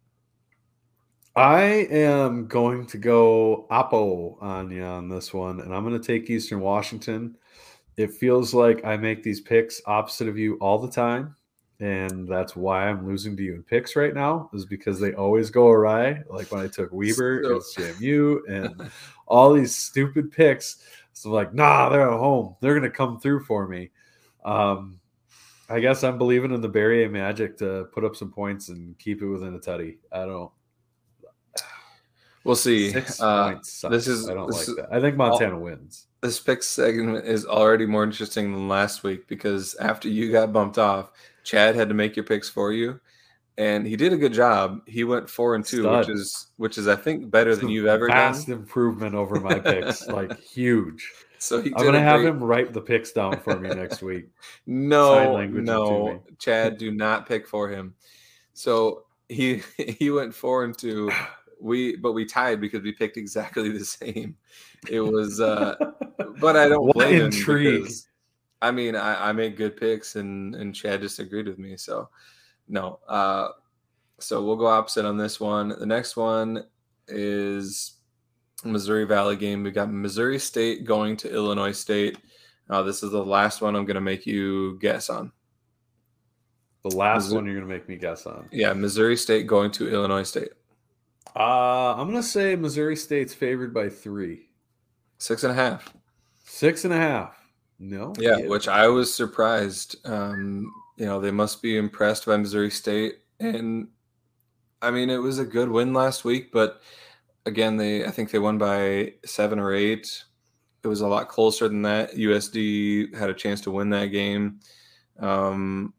I am going to go Oppo on you on this one, and I'm going to take Eastern Washington. It feels like I make these picks opposite of you all the time, and that's why I'm losing to you in picks right now, is because they always go awry. Like when I took Weber So- against J M U and all these stupid picks. So like, nah, they're at home. They're going to come through for me. Um, I guess I'm believing in the Barrier Magic to put up some points and keep it within a tutty. I don't. We'll see. Six Uh, points. Sucks. this is- I don't this like is- that. I think Montana wins. This pick segment is already more interesting than last week because after you got bumped off, Chad had to make your picks for you, and he did a good job. He went four and two, Stud. which is which is I think better It's than a you've ever vast done. improvement over my picks, like huge. So he I'm did gonna a have great- him write the picks down for me next week. Sign No, language it to no, me. Chad, do not pick for him. So he he went four and two. We but we tied because we picked exactly the same. It was, uh, but I don't What blame him intrigue. because I mean I, I make good picks and and Chad disagreed with me. So no, uh, so we'll go opposite on this one. The next one is Missouri Valley game. We got Missouri State going to Illinois State. Uh, this is the last one I'm going to make you guess on. The last Missouri- one you're gonna make me guess on. Yeah, Missouri State going to Illinois State. Uh, I'm gonna say Missouri State's favored by three, Six and a half. six and a half. No, Yeah, which I was surprised. Um, you know, they must be impressed by Missouri State. And I mean, it was a good win last week, but again, they I think they won by seven or eight. It was a lot closer than that. U S D had a chance to win that game. Um,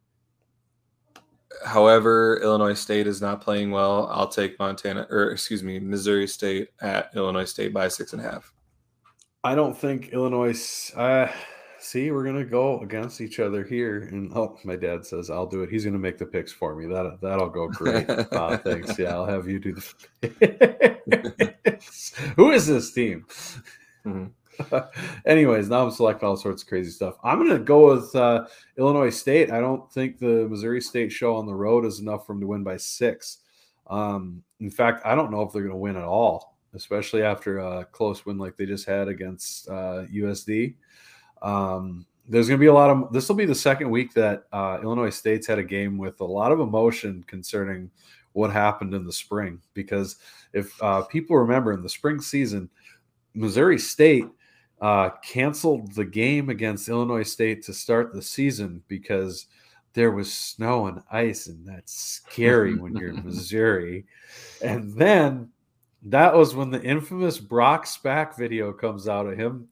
however, Illinois State is not playing well. I'll take Montana, or excuse me, Missouri State at Illinois State by six and a half. I don't think Illinois. Uh, see, we're gonna go against each other here, and oh, my dad says I'll do it. He's gonna make the picks for me. That that'll go great. uh, thanks. Yeah, I'll have you do the picks. Who is this team? Mhm. Anyways, now I'm selecting all sorts of crazy stuff. I'm gonna go with uh, Illinois State. I don't think the Missouri State show on the road is enough for them to win by six. Um, in fact, I don't know if they're gonna win at all, especially after a close win like they just had against uh, U S D. Um, there's going to be a lot of – this will be the second week that uh, Illinois State's had a game with a lot of emotion concerning what happened in the spring. Because if uh, people remember, in the spring season, Missouri State uh, canceled the game against Illinois State to start the season because there was snow and ice, and that's scary when you're in Missouri. And then – that was when the infamous Brock Spack video comes out of him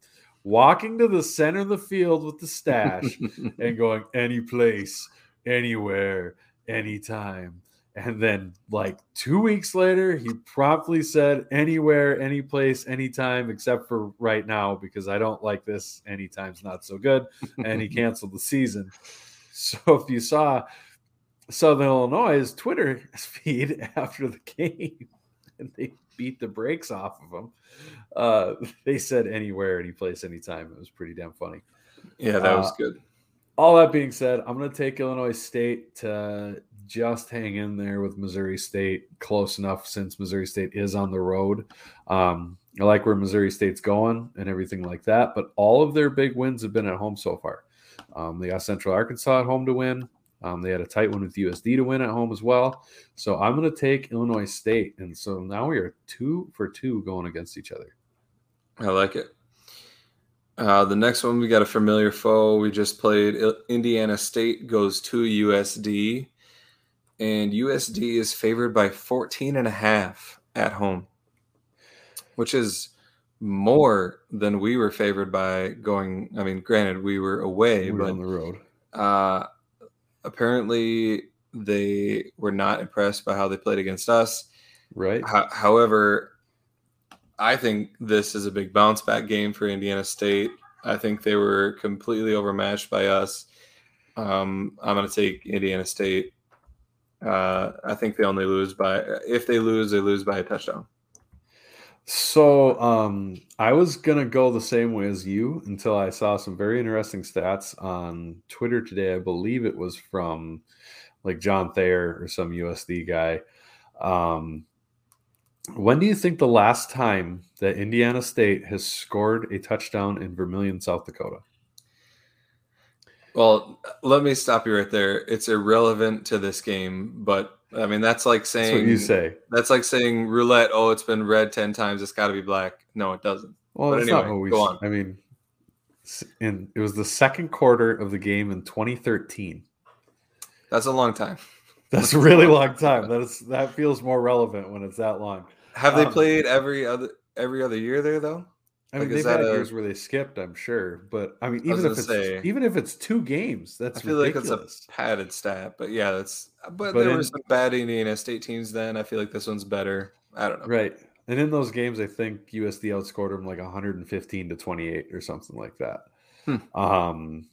walking to the center of the field with the stash and going, any place, anywhere, anytime. And then like two weeks later, he promptly said anywhere, any place, anytime, except for right now, because I don't like this. Anytime's not so good. And he canceled the season. So if you saw Southern Illinois' Twitter feed after the game, and they beat the brakes off of him, uh, they said anywhere, any place, anytime. It was pretty damn funny. Yeah, that was uh, good. All that being said, I'm going to take Illinois State to just hang in there with Missouri State, close enough since Missouri State is on the road. Um, I like where Missouri State's going and everything like that, but all of their big wins have been at home so far. Um, they got Central Arkansas at home to win. Um, they had a tight one with U S D to win at home as well. So I'm going to take Illinois State. And so now we are two for two going against each other. I like it. Uh, the next one, we got a familiar foe. We just played. Indiana State goes to U S D. And U S D is favored by fourteen and a half at home, which is more than we were favored by going. I mean, granted, we were away, We're but on the road. Uh, apparently, they were not impressed by how they played against us. Right. H- however, I think this is a big bounce back game for Indiana State. I think they were completely overmatched by us. Um, I'm going to take Indiana State. Uh, I think they only lose by, if they lose, they lose by a touchdown. So um, I was going to go the same way as you until I saw some very interesting stats on Twitter today. I believe it was from like John Thayer or some U S D guy. Um, when do you think the last time that Indiana State has scored a touchdown in Vermilion, South Dakota? Well, let me stop you right there. It's irrelevant to this game, but I mean, that's like saying, that's what you say. That's like saying roulette. Oh, it's been red ten times. It's got to be black. No, it doesn't. Well, but that's anyway, not what we go on. I mean, in, it was the second quarter of the game in twenty thirteen. That's a long time. That's a really long time. That is that feels more relevant when it's that long. Have they um, played every other every other year there though? I mean, Like, is they've had that a- years where they skipped, I'm sure, but I mean, I was even if it's gonna say- even if it's two games, that's I feel ridiculous. like it's a padded stat, but yeah, that's. But, But there in- were some bad Indiana State teams then. I feel like this one's better. I don't know. Right. And in those games, I think U S D outscored them like one hundred fifteen to twenty-eight or something like that. Hmm. Um,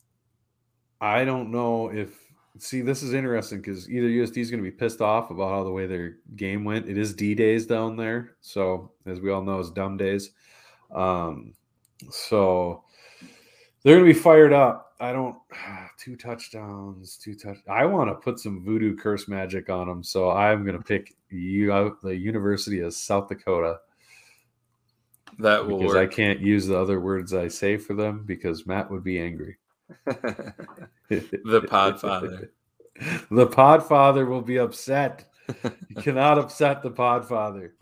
I don't know if see this is interesting because either U S D is going to be pissed off about how the way their game went. It is D days down there, so as we all know, it's dumb days. Um, so they're going to be fired up. I don't two touchdowns, two touch. I want to put some voodoo curse magic on them, so I'm going to pick you out the University of South Dakota. That will Because work. I can't use the other words I say for them because Matt would be angry. The Podfather. The Podfather will be upset. You cannot upset the Podfather.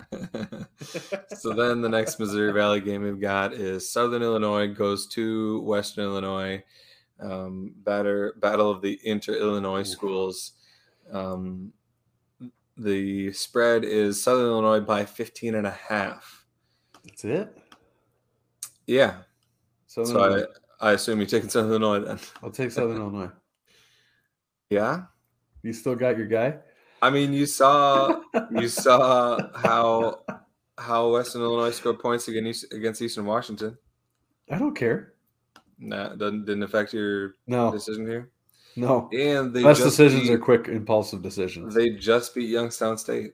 So then the next Missouri Valley game we've got is Southern Illinois goes to Western Illinois. Um, batter, battle of the inter-Illinois schools. Um, the spread is Southern Illinois by fifteen and a half. That's it? Yeah. Southern So Illinois. I, I assume you're taking Southern Illinois then. I'll take Southern Illinois. Yeah. You still got your guy? I mean, you saw you saw how how Western Illinois scored points against against Eastern Washington. I don't care. Nah, doesn't didn't affect your No, decision here. no. And they Best just decisions beat, are quick, impulsive decisions. They just beat Youngstown State.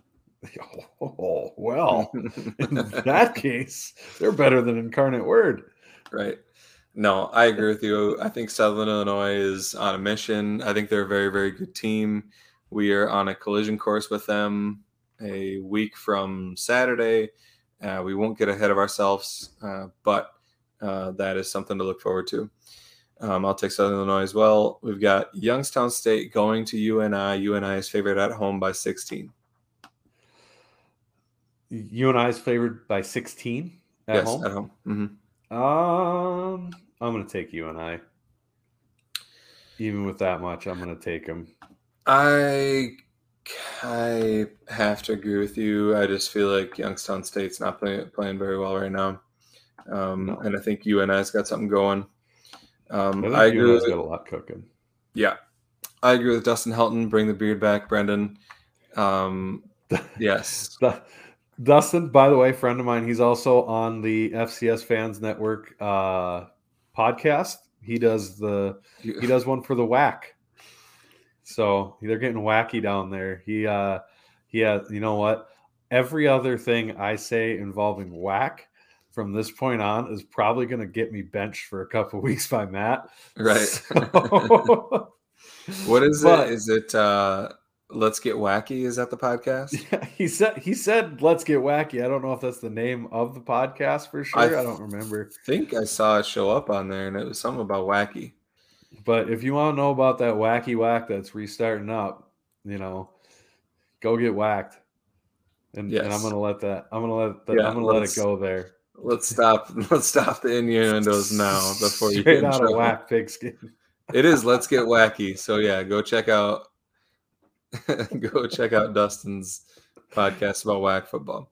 Oh, well, in that case, they're better than Incarnate Word. Right. No, I agree with you. I think Southern Illinois is on a mission. I think they're a very, very good team. We are on a collision course with them a week from Saturday. Uh, we won't get ahead of ourselves, uh, but uh, that is something to look forward to. Um, I'll take Southern Illinois as well. We've got Youngstown State going to U N I. U N I is favored at home by sixteen. U N I is favored by sixteen at yes, home. at home. Mm-hmm. Um, I'm going to take U N I. Even with that much, I'm going to take them. I I have to agree with you. I just feel like Youngstown State's not play, playing very well right now. Um, No. And I think U N I's got something going. Um, I think I agree. UNI's With, got a lot cooking. yeah, I agree with Dustin Helton. Bring the beard back, Brendan. Um, yes. The, Dustin, by the way, friend of mine, he's also on the F C S Fans Network uh, podcast. He does the he does one for the W A C. So they're getting wacky down there. He uh he has, you know what? Every other thing I say involving W A C from this point on is probably going to get me benched for a couple of weeks by Matt. Right. So, what is but, it? Is it uh, Let's Get Wacky? Is that the podcast? Yeah, he said he said let's get wacky. I don't know if that's the name of the podcast for sure. I, th- I don't remember. I think I saw it show up on there and it was something about wacky. But if you want to know about that wacky whack that's restarting up, you know, go get whacked. And, yes. and I'm gonna let that I'm gonna let that, yeah, I'm gonna let it go there. Let's stop let's stop the innuendos now before you Straight get in out trouble. of whack pigskin. It is Let's Get Wacky. So yeah, go check out go check out Dustin's podcast about whack football.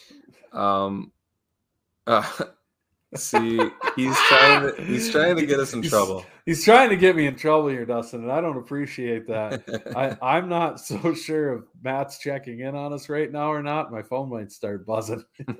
Um uh, see he's trying to he's trying to get us in he's, trouble. He's trying to get me in trouble here, Dustin, and I don't appreciate that. I, I'm not so sure if Matt's checking in on us right now or not. My phone might start buzzing.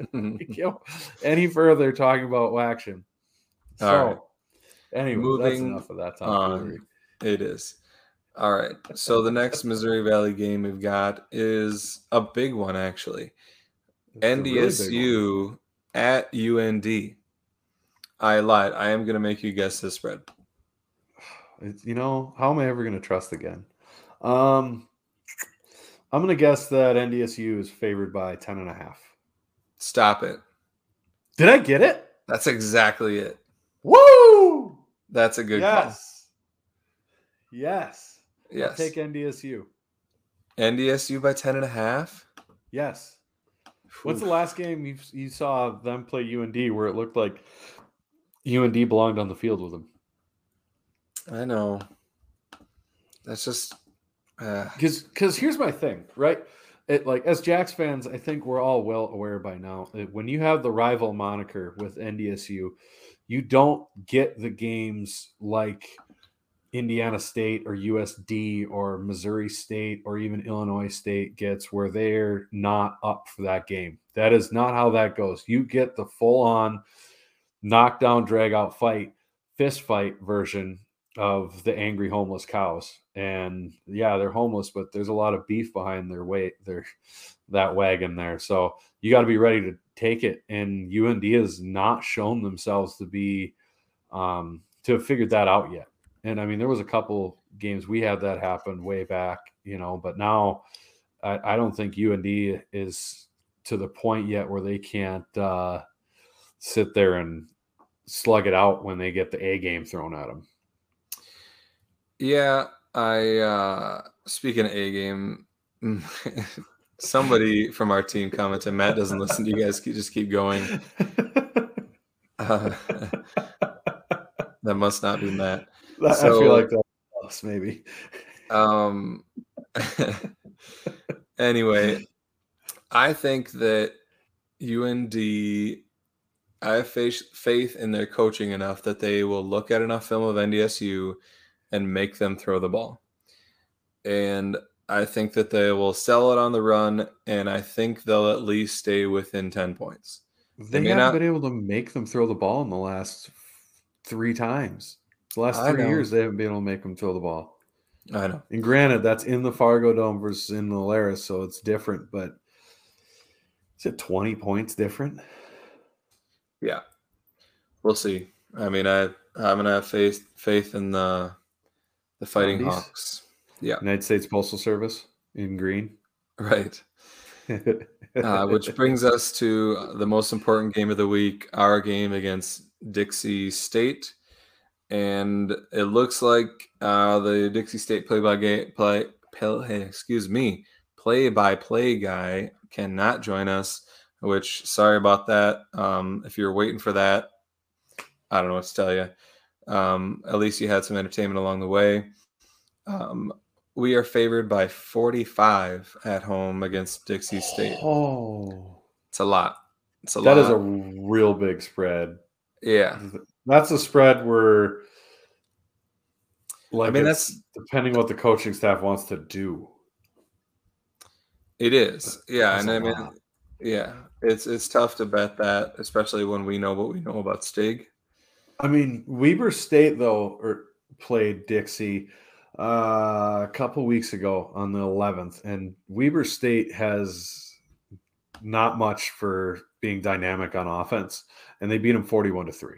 Any further talking about action. So All right. anyway, Moving that's enough of that tomfoolery. It is. All right. So the next Missouri Valley game we've got is a big one, actually. It's N D S U really at U N D. I lied. I am going to make you guess the spread. It's, you know, how am I ever going to trust again? Um, I'm going to guess that N D S U is favored by ten and a half. Stop it. Did I get it? That's exactly it. Woo! That's a good yes. call. Yes. Yes. I'll take N D S U. N D S U by ten and a half? Yes. When's the last game you you saw them play U N D where it looked like U N D belonged on the field with them? I know. That's just because uh... because here's my thing, right? It like as Jacks fans, I think we're all well aware by now that when you have the rival moniker with N D S U, you don't get the games like Indiana State or U S D or Missouri State or even Illinois State gets, where they're not up for that game. That is not how that goes. You get the full-on knockdown, drag-out fight, fist fight version of the angry homeless cows. And yeah, they're homeless, but there's a lot of beef behind their weight, their that wagon there. So you got to be ready to take it. And U N D has not shown themselves to be um, to have figured that out yet. And I mean, there was a couple games we had that happen way back, you know, but now I, I don't think U N D is to the point yet where they can't uh, sit there and slug it out when they get the A game thrown at them. Yeah, I uh, speaking of A game, somebody from our team commented, Matt doesn't listen to you guys, just keep going. Uh, that must not be Matt. I so, feel like that's us, maybe. Um. Anyway, I think that U N D, I have faith, faith in their coaching enough that they will look at enough film of N D S U and make them throw the ball. And I think that they will sell it on the run, and I think they'll at least stay within ten points. They, they haven't not... been able to make them throw the ball in the last three times. The last three years, they haven't been able to make them throw the ball. I know. And granted, that's in the Fargo Dome versus in the Alerus, so it's different, but is it twenty points different? Yeah. We'll see. I mean, I, I'm going to have faith, faith in the, the Fighting Mondays. Hawks. Yeah. United States Postal Service in green. Right. uh, which brings us to the most important game of the week, our game against Dixie State. And it looks like uh, the Dixie State play-by-play, play, play, excuse me, play-by-play guy cannot join us, which, sorry about that. Um, if you're waiting for that, I don't know what to tell you. Um, at least you had some entertainment along the way. Um, we are favored by forty-five at home against Dixie State. Oh, it's a lot. It's a That lot. is a real big spread. Yeah. That's a spread where, like, I mean, it's that's depending what the coaching staff wants to do. It is. Yeah. That's And a I mean, lot. yeah, it's it's tough to bet that, especially when we know what we know about Stig. I mean, Weber State, though, or played Dixie uh, a couple weeks ago on the eleventh, and Weber State has not much for being dynamic on offense, and they beat them forty-one to three.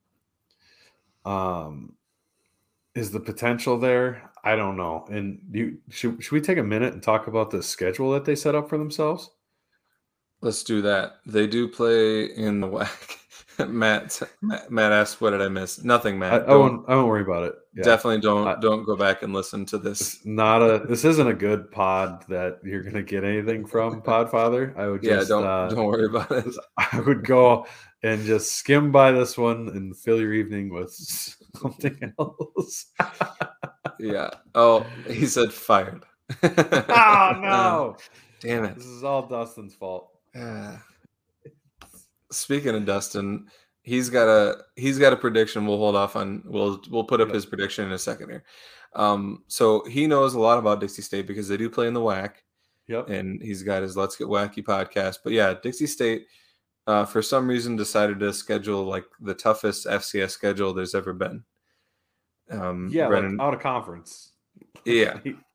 Um, is the potential there? I don't know. And you should should we take a minute and talk about the schedule that they set up for themselves? Let's do that. They do play in the W A C. Matt, Matt Matt asked, "What did I miss?" Nothing, I, Matt. I Don't won't. I won't worry about it. Yeah. definitely don't I, don't go back and listen to this. It's not a. This isn't a good pod that you're going to get anything from, Podfather. I would Yeah, just. don't uh, don't worry about it. I would go and just skim by this one and fill your evening with something else. Yeah. Oh, he said fired. Oh no! Damn it. This is all Dustin's fault. Uh, speaking of Dustin, he's got a he's got a prediction. We'll hold off on. We'll we'll put up Yep. his prediction in a second here. Um, so he knows a lot about Dixie State because they do play in the W A C. Yep. And he's got his Let's Get Wacky podcast. But yeah, Dixie State, uh, for some reason, decided to schedule like the toughest F C S schedule there's ever been. Um, Yeah, Brennan, like out of conference. Yeah.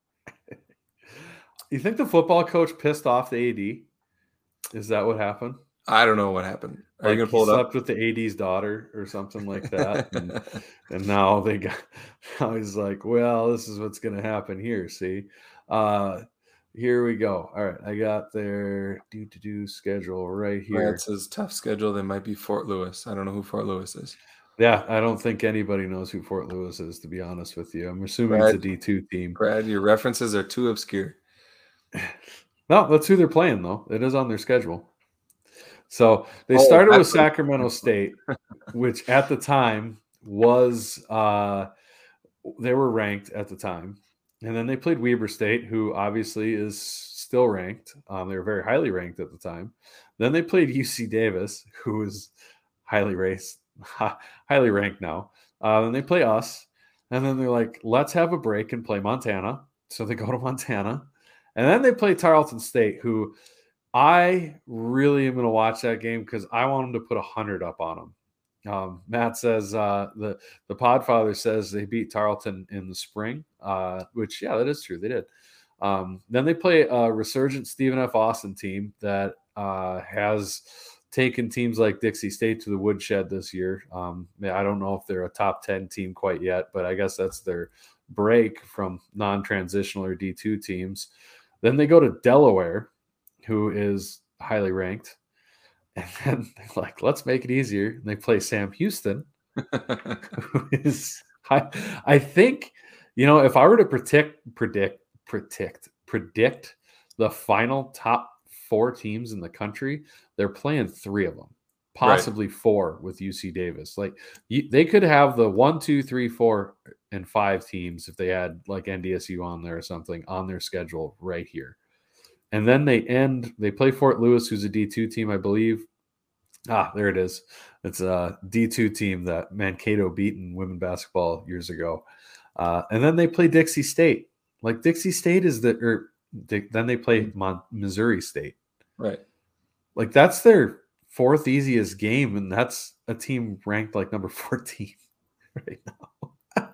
You think the football coach pissed off the A D? Is that what happened? I don't know what happened. Are Like you gonna he pull it slept up? with the A D's daughter or something like that, and, and now they got. Now he's like, "Well, this is what's going to happen here." See, uh, here we go. All right, I got their do to do schedule right here. It says tough schedule. They might be Fort Lewis. I don't know who Fort Lewis is. Yeah, I don't think anybody knows who Fort Lewis is, to be honest with you. I'm assuming Brad, it's a D two team. Brad, your references are too obscure. No, that's who they're playing, though. It is on their schedule. So they Oh, started with actually- Sacramento State, which at the time was uh, they were ranked at the time, and then they played Weber State, who obviously is still ranked. Um, they were very highly ranked at the time. Then they played U C Davis, who is highly ranked, highly ranked now. Uh, then they play us, and then they're like, "Let's have a break and play Montana." So they go to Montana, and then they play Tarleton State, who. I really am going to watch that game because I want them to put a hundred up on them. Um, Matt says uh, the the Podfather says they beat Tarleton in the spring, uh, which yeah, that is true. They did. Um, then they play a resurgent Stephen F. Austin team that uh, has taken teams like Dixie State to the woodshed this year. Um, I don't know if they're a top ten team quite yet, but I guess that's their break from non-transitional or D two teams. Then they go to Delaware, who is highly ranked. And then they're like, let's make it easier. And they play Sam Houston, who is, I, I think, you know, if I were to predict, predict, predict, predict the final top four teams in the country, they're playing three of them, possibly right. four with U C Davis. Like you, they could have the one, two, three, four, and five teams if they had like N D S U on there or something on their schedule right here. And then they end, they play Fort Lewis, who's a D two team, I believe. Ah, there it is. It's a D two team that Mankato beat in women basketball years ago. Uh, and then they play Dixie State. Like Dixie State is the, or then they play Mon- Missouri State. Right. Like that's their fourth easiest game. And that's a team ranked like number fourteen right now.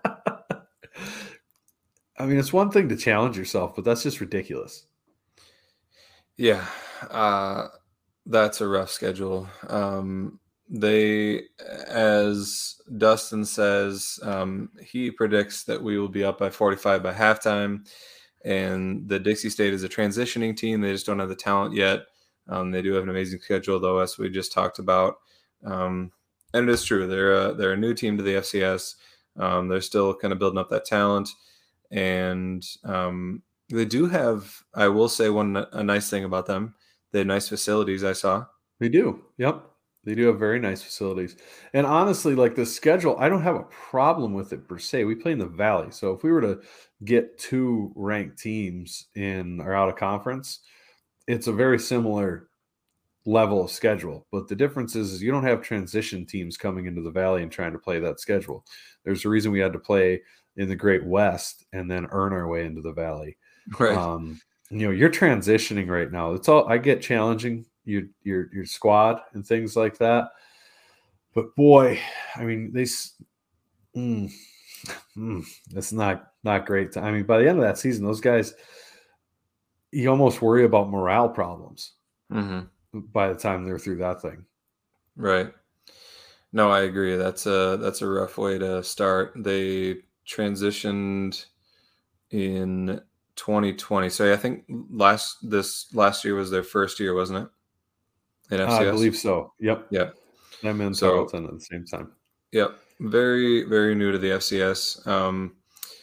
I mean, it's one thing to challenge yourself, but that's just ridiculous. Yeah, uh, that's a rough schedule. Um, they, as Dustin says, um, he predicts that we will be up by forty-five by halftime, and the Dixie State is a transitioning team. They just don't have the talent yet. Um, they do have an amazing schedule, though, as we just talked about. Um, and it is true. They're a, they're a new team to the F C S. Um, they're still kind of building up that talent, and um, they do have, I will say one a nice thing about them. They have nice facilities, I saw. They do. Yep. They do have very nice facilities. And honestly, like the schedule, I don't have a problem with it per se. We play in the Valley. So if we were to get two ranked teams in or out of conference, it's a very similar level of schedule. But the difference is, is you don't have transition teams coming into the Valley and trying to play that schedule. There's a reason we had to play in the Great West and then earn our way into the Valley. Right. Um, you know, you're transitioning right now. It's all I get challenging your your your squad and things like that. But boy, I mean, they mm, mm, it's not not great. I mean, by the end of that season, those guys, you almost worry about morale problems. Mm-hmm. By the time they're through that thing. Right. No, I agree. That's a that's a rough way to start. They transitioned in twenty twenty. So I think last this last year was their first year, wasn't it? In F C S? I believe so. Yep. Yeah. I'm in so, Tarleton at the same time. Yep. Very, very new to the F C S. Um,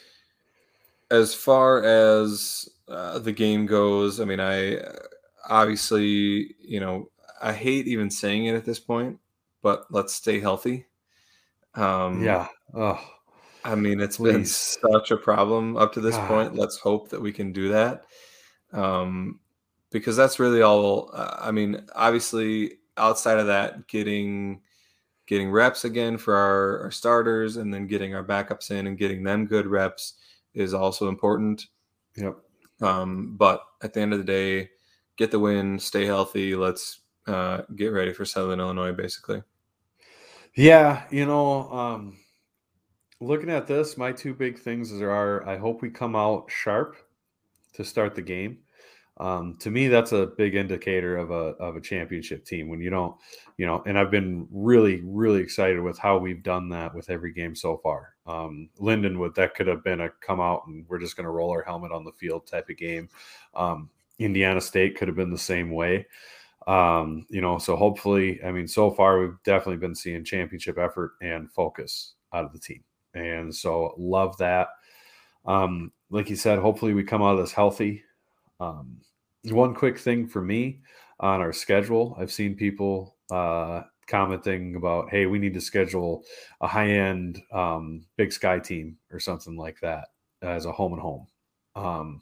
as far as uh, the game goes, I mean, I obviously, you know, I hate even saying it at this point, but let's stay healthy. Um, yeah. Oh, I mean, it's please. been such a problem up to this God. point. Let's hope that we can do that. Um, because that's really all. Uh, I mean, obviously, outside of that, getting getting reps again for our, our starters and then getting our backups in and getting them good reps is also important. Yep. Um, but at the end of the day, get the win, stay healthy. Let's uh, get ready for Southern Illinois, basically. Yeah, you know, um, looking at this, my two big things are I hope we come out sharp to start the game. Um, to me, that's a big indicator of a of a championship team when you don't, you know, and I've been really, really excited with how we've done that with every game so far. Um, Lindenwood, that could have been a come out and we're just going to roll our helmet on the field type of game. Um, Indiana State could have been the same way. Um, you know, so hopefully, I mean, so far we've definitely been seeing championship effort and focus out of the team. And so love that. Um, like you said, hopefully we come out of this healthy. Um, one quick thing for me on our schedule, I've seen people uh, commenting about, hey, we need to schedule a high-end um, Big Sky team or something like that as a home and home. Um,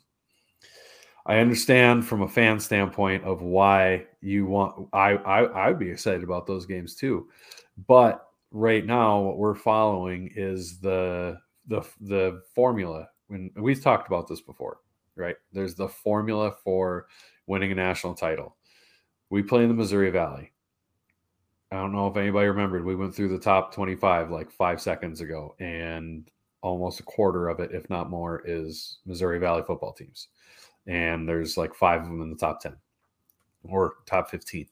I understand from a fan standpoint of why you want, I, I, I'd be excited about those games too. But right now what we're following is the, the, the formula. When we've talked about this before, right? There's the formula for winning a national title. We play in the Missouri Valley. I don't know if anybody remembered, we went through the top twenty-five like five seconds ago, and almost a quarter of it, if not more, is Missouri Valley football teams. And there's like five of them in the top ten or top fifteen.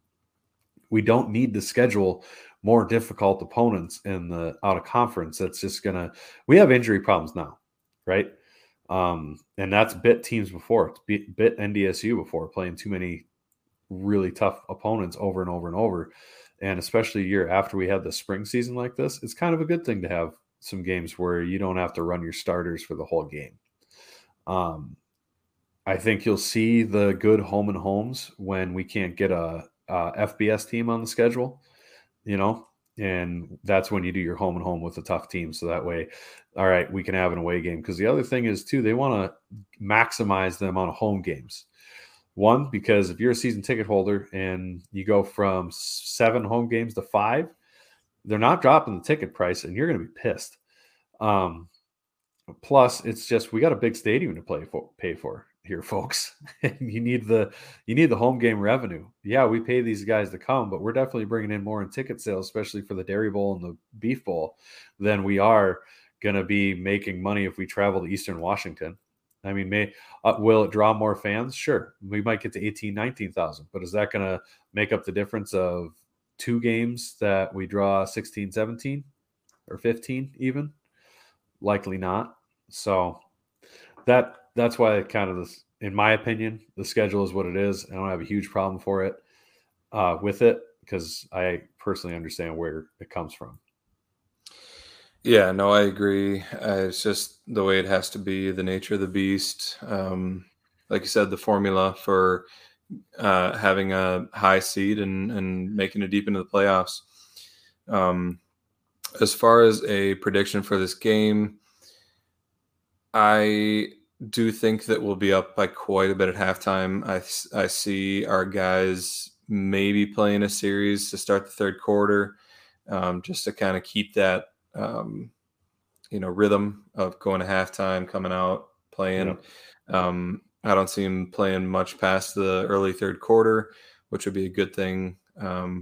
We don't need to schedule more difficult opponents in the out of conference. That's just going to, we have injury problems now, right? Um, and that's bit teams before. It's bit, bit N D S U before, playing too many really tough opponents over and over and over. And especially a year after we had the spring season like this, it's kind of a good thing to have some games where you don't have to run your starters for the whole game. Um, I think you'll see the good home and homes when we can't get a, a F B S team on the schedule, you know, and that's when you do your home and home with a tough team. So that way, all right, we can have an away game. Because the other thing is too, they want to maximize the amount of home games. One, because if you're a season ticket holder and you go from seven home games to five, they're not dropping the ticket price and you're going to be pissed. Um, plus it's just, we got a big stadium to play for, pay for here, folks. you need the, you need the home game revenue. Yeah. We pay these guys to come, but we're definitely bringing in more in ticket sales, especially for the Dairy Bowl and the Beef Bowl, than we are going to be making money if we travel to Eastern Washington. I mean, may uh, will it draw more fans? Sure. We might get to eighteen, nineteen thousand, but is that going to make up the difference of two games that we draw sixteen, seventeen or fifteen even? Likely not. So that that's why kind of this, in my opinion, the schedule is what it is. I don't have a huge problem for it uh, with it because I personally understand where it comes from. Yeah, no, I agree. Uh, it's just the way it has to be, the nature of the beast. Um, like you said, the formula for uh, having a high seed and, and making it deep into the playoffs. Um, as far as a prediction for this game, I do think that we'll be up by quite a bit at halftime. I, I see our guys maybe playing a series to start the third quarter, um, just to kind of keep that, um, you know, rhythm of going to halftime, coming out, playing. Yep. Um, I don't see him playing much past the early third quarter, which would be a good thing. Um,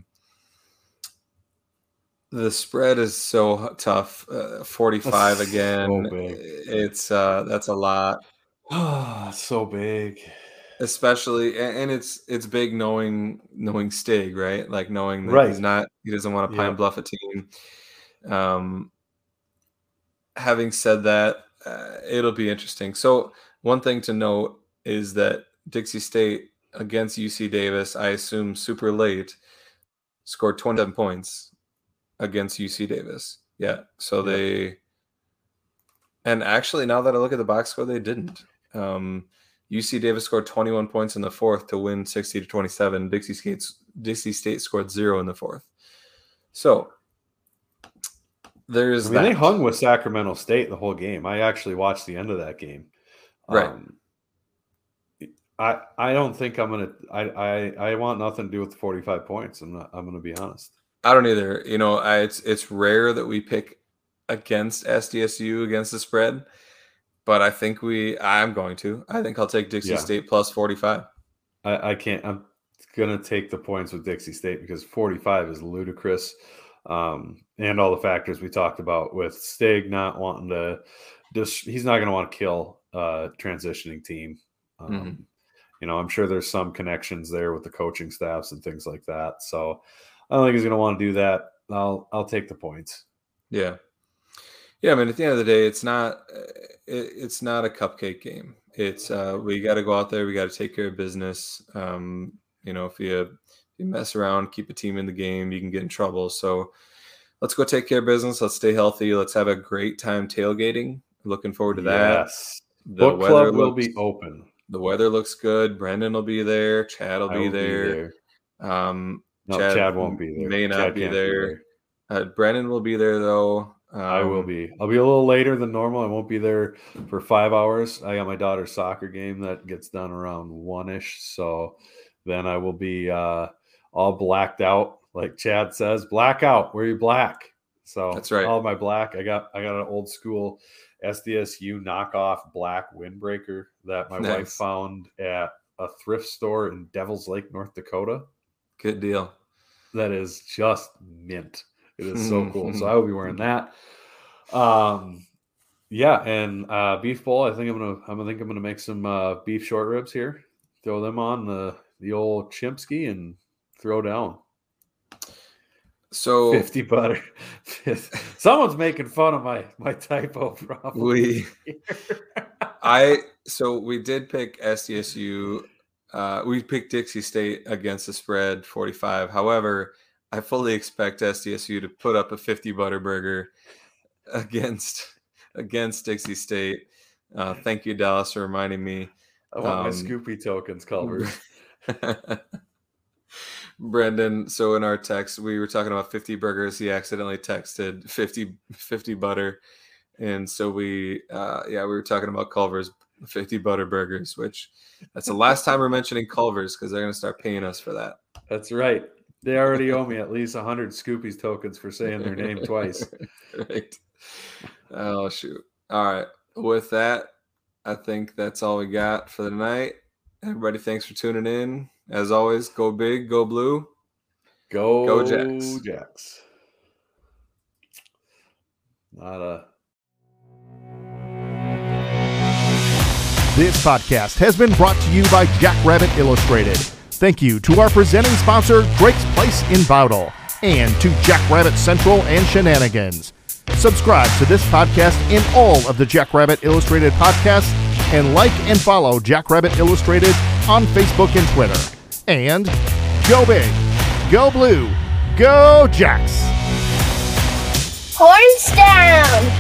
the spread is so tough. Uh, forty-five that's again. So big. It's uh, that's a lot. Oh, so big. Especially, and it's it's big knowing knowing Stig, right? Like knowing that right. he's not, he doesn't want to Pine yeah. Bluff a team. Um, having said that, uh, it'll be interesting. So one thing to note is that Dixie State against U C Davis, I assume super late, scored twenty-seven points against U C Davis. Yeah, so yeah. they, and actually now that I look at the box score, they didn't. Um, U C Davis scored twenty-one points in the fourth to win sixty to twenty-seven. Dixie State, Dixie State scored zero in the fourth. So there's I mean, that. They hung with Sacramento State the whole game. I actually watched the end of that game. Right. Um, I I don't think I'm gonna. I, I I want nothing to do with the forty-five points. I'm not. I'm gonna be honest. I don't either. You know, I, it's it's rare that we pick against S D S U against the spread. But I think we, I'm going to. I think I'll take Dixie yeah. State plus forty-five. I, I can't, I'm going to take the points with Dixie State because forty-five is ludicrous. Um, and all the factors we talked about with Stig not wanting to, just, he's not going to want to kill a transitioning team. Um, mm-hmm. You know, I'm sure there's some connections there with the coaching staffs and things like that. So I don't think he's going to want to do that. I'll, I'll take the points. Yeah. Yeah, I mean, at the end of the day, it's not it, it's not a cupcake game. It's uh, we got to go out there. We got to take care of business. Um, you know, if you, if you mess around, keep a team in the game, you can get in trouble. So let's go take care of business. Let's stay healthy. Let's have a great time tailgating. Looking forward to that. Yes. The Book club will looks, be open. The weather looks good. Brendan will be there. Chad will, be, will there. be there. Um, no, Chad, Chad won't be there. May not Chad be there. be there. Uh, Brendan will be there, though. Um, I will be. I'll be a little later than normal. I won't be there for five hours. I got my daughter's soccer game that gets done around one-ish. So then I will be uh, all blacked out. Like Chad says, blackout. Where are you black? So that's right. All of my black. I got I got an old school S D S U knockoff black windbreaker that my nice. wife found at a thrift store in Devils Lake, North Dakota. Good deal. That is just mint. It is so cool. So I will be wearing that. Um, yeah, and uh, beef bowl. I think I'm gonna. I'm gonna think I'm gonna make some uh, beef short ribs here. Throw them on the the old Chimpsky and throw down. So fifty butter. Someone's making fun of my my typo. Probably. We. I so we did pick S D S U. Uh, we picked Dixie State against the spread forty-five. However, I fully expect S D S U to put up a fifty butter burger against against Dixie State. Uh, thank you, Dallas, for reminding me. I want um, my Scoopy tokens, Culver. Brendan, so in our text, we were talking about fifty burgers. He accidentally texted fifty, fifty butter. And so we, uh, yeah, we were talking about Culver's fifty butter burgers, which that's the last time we're mentioning Culver's because they're going to start paying us for that. That's right. They already owe me at least one hundred Scoopies tokens for saying their name twice. Right. Oh, shoot. All right. With that, I think that's all we got for the night. Everybody, thanks for tuning in. As always, go big, go blue. Go, go Jacks. Jacks. Not a... This podcast has been brought to you by Jackrabbit Illustrated. Thank you to our presenting sponsor, Drake's Place in Bowdle, and to Jackrabbit Central and Shenanigans. Subscribe to this podcast and all of the Jackrabbit Illustrated podcasts, and like and follow Jackrabbit Illustrated on Facebook and Twitter. And go big, go blue, go Jacks! Horns down!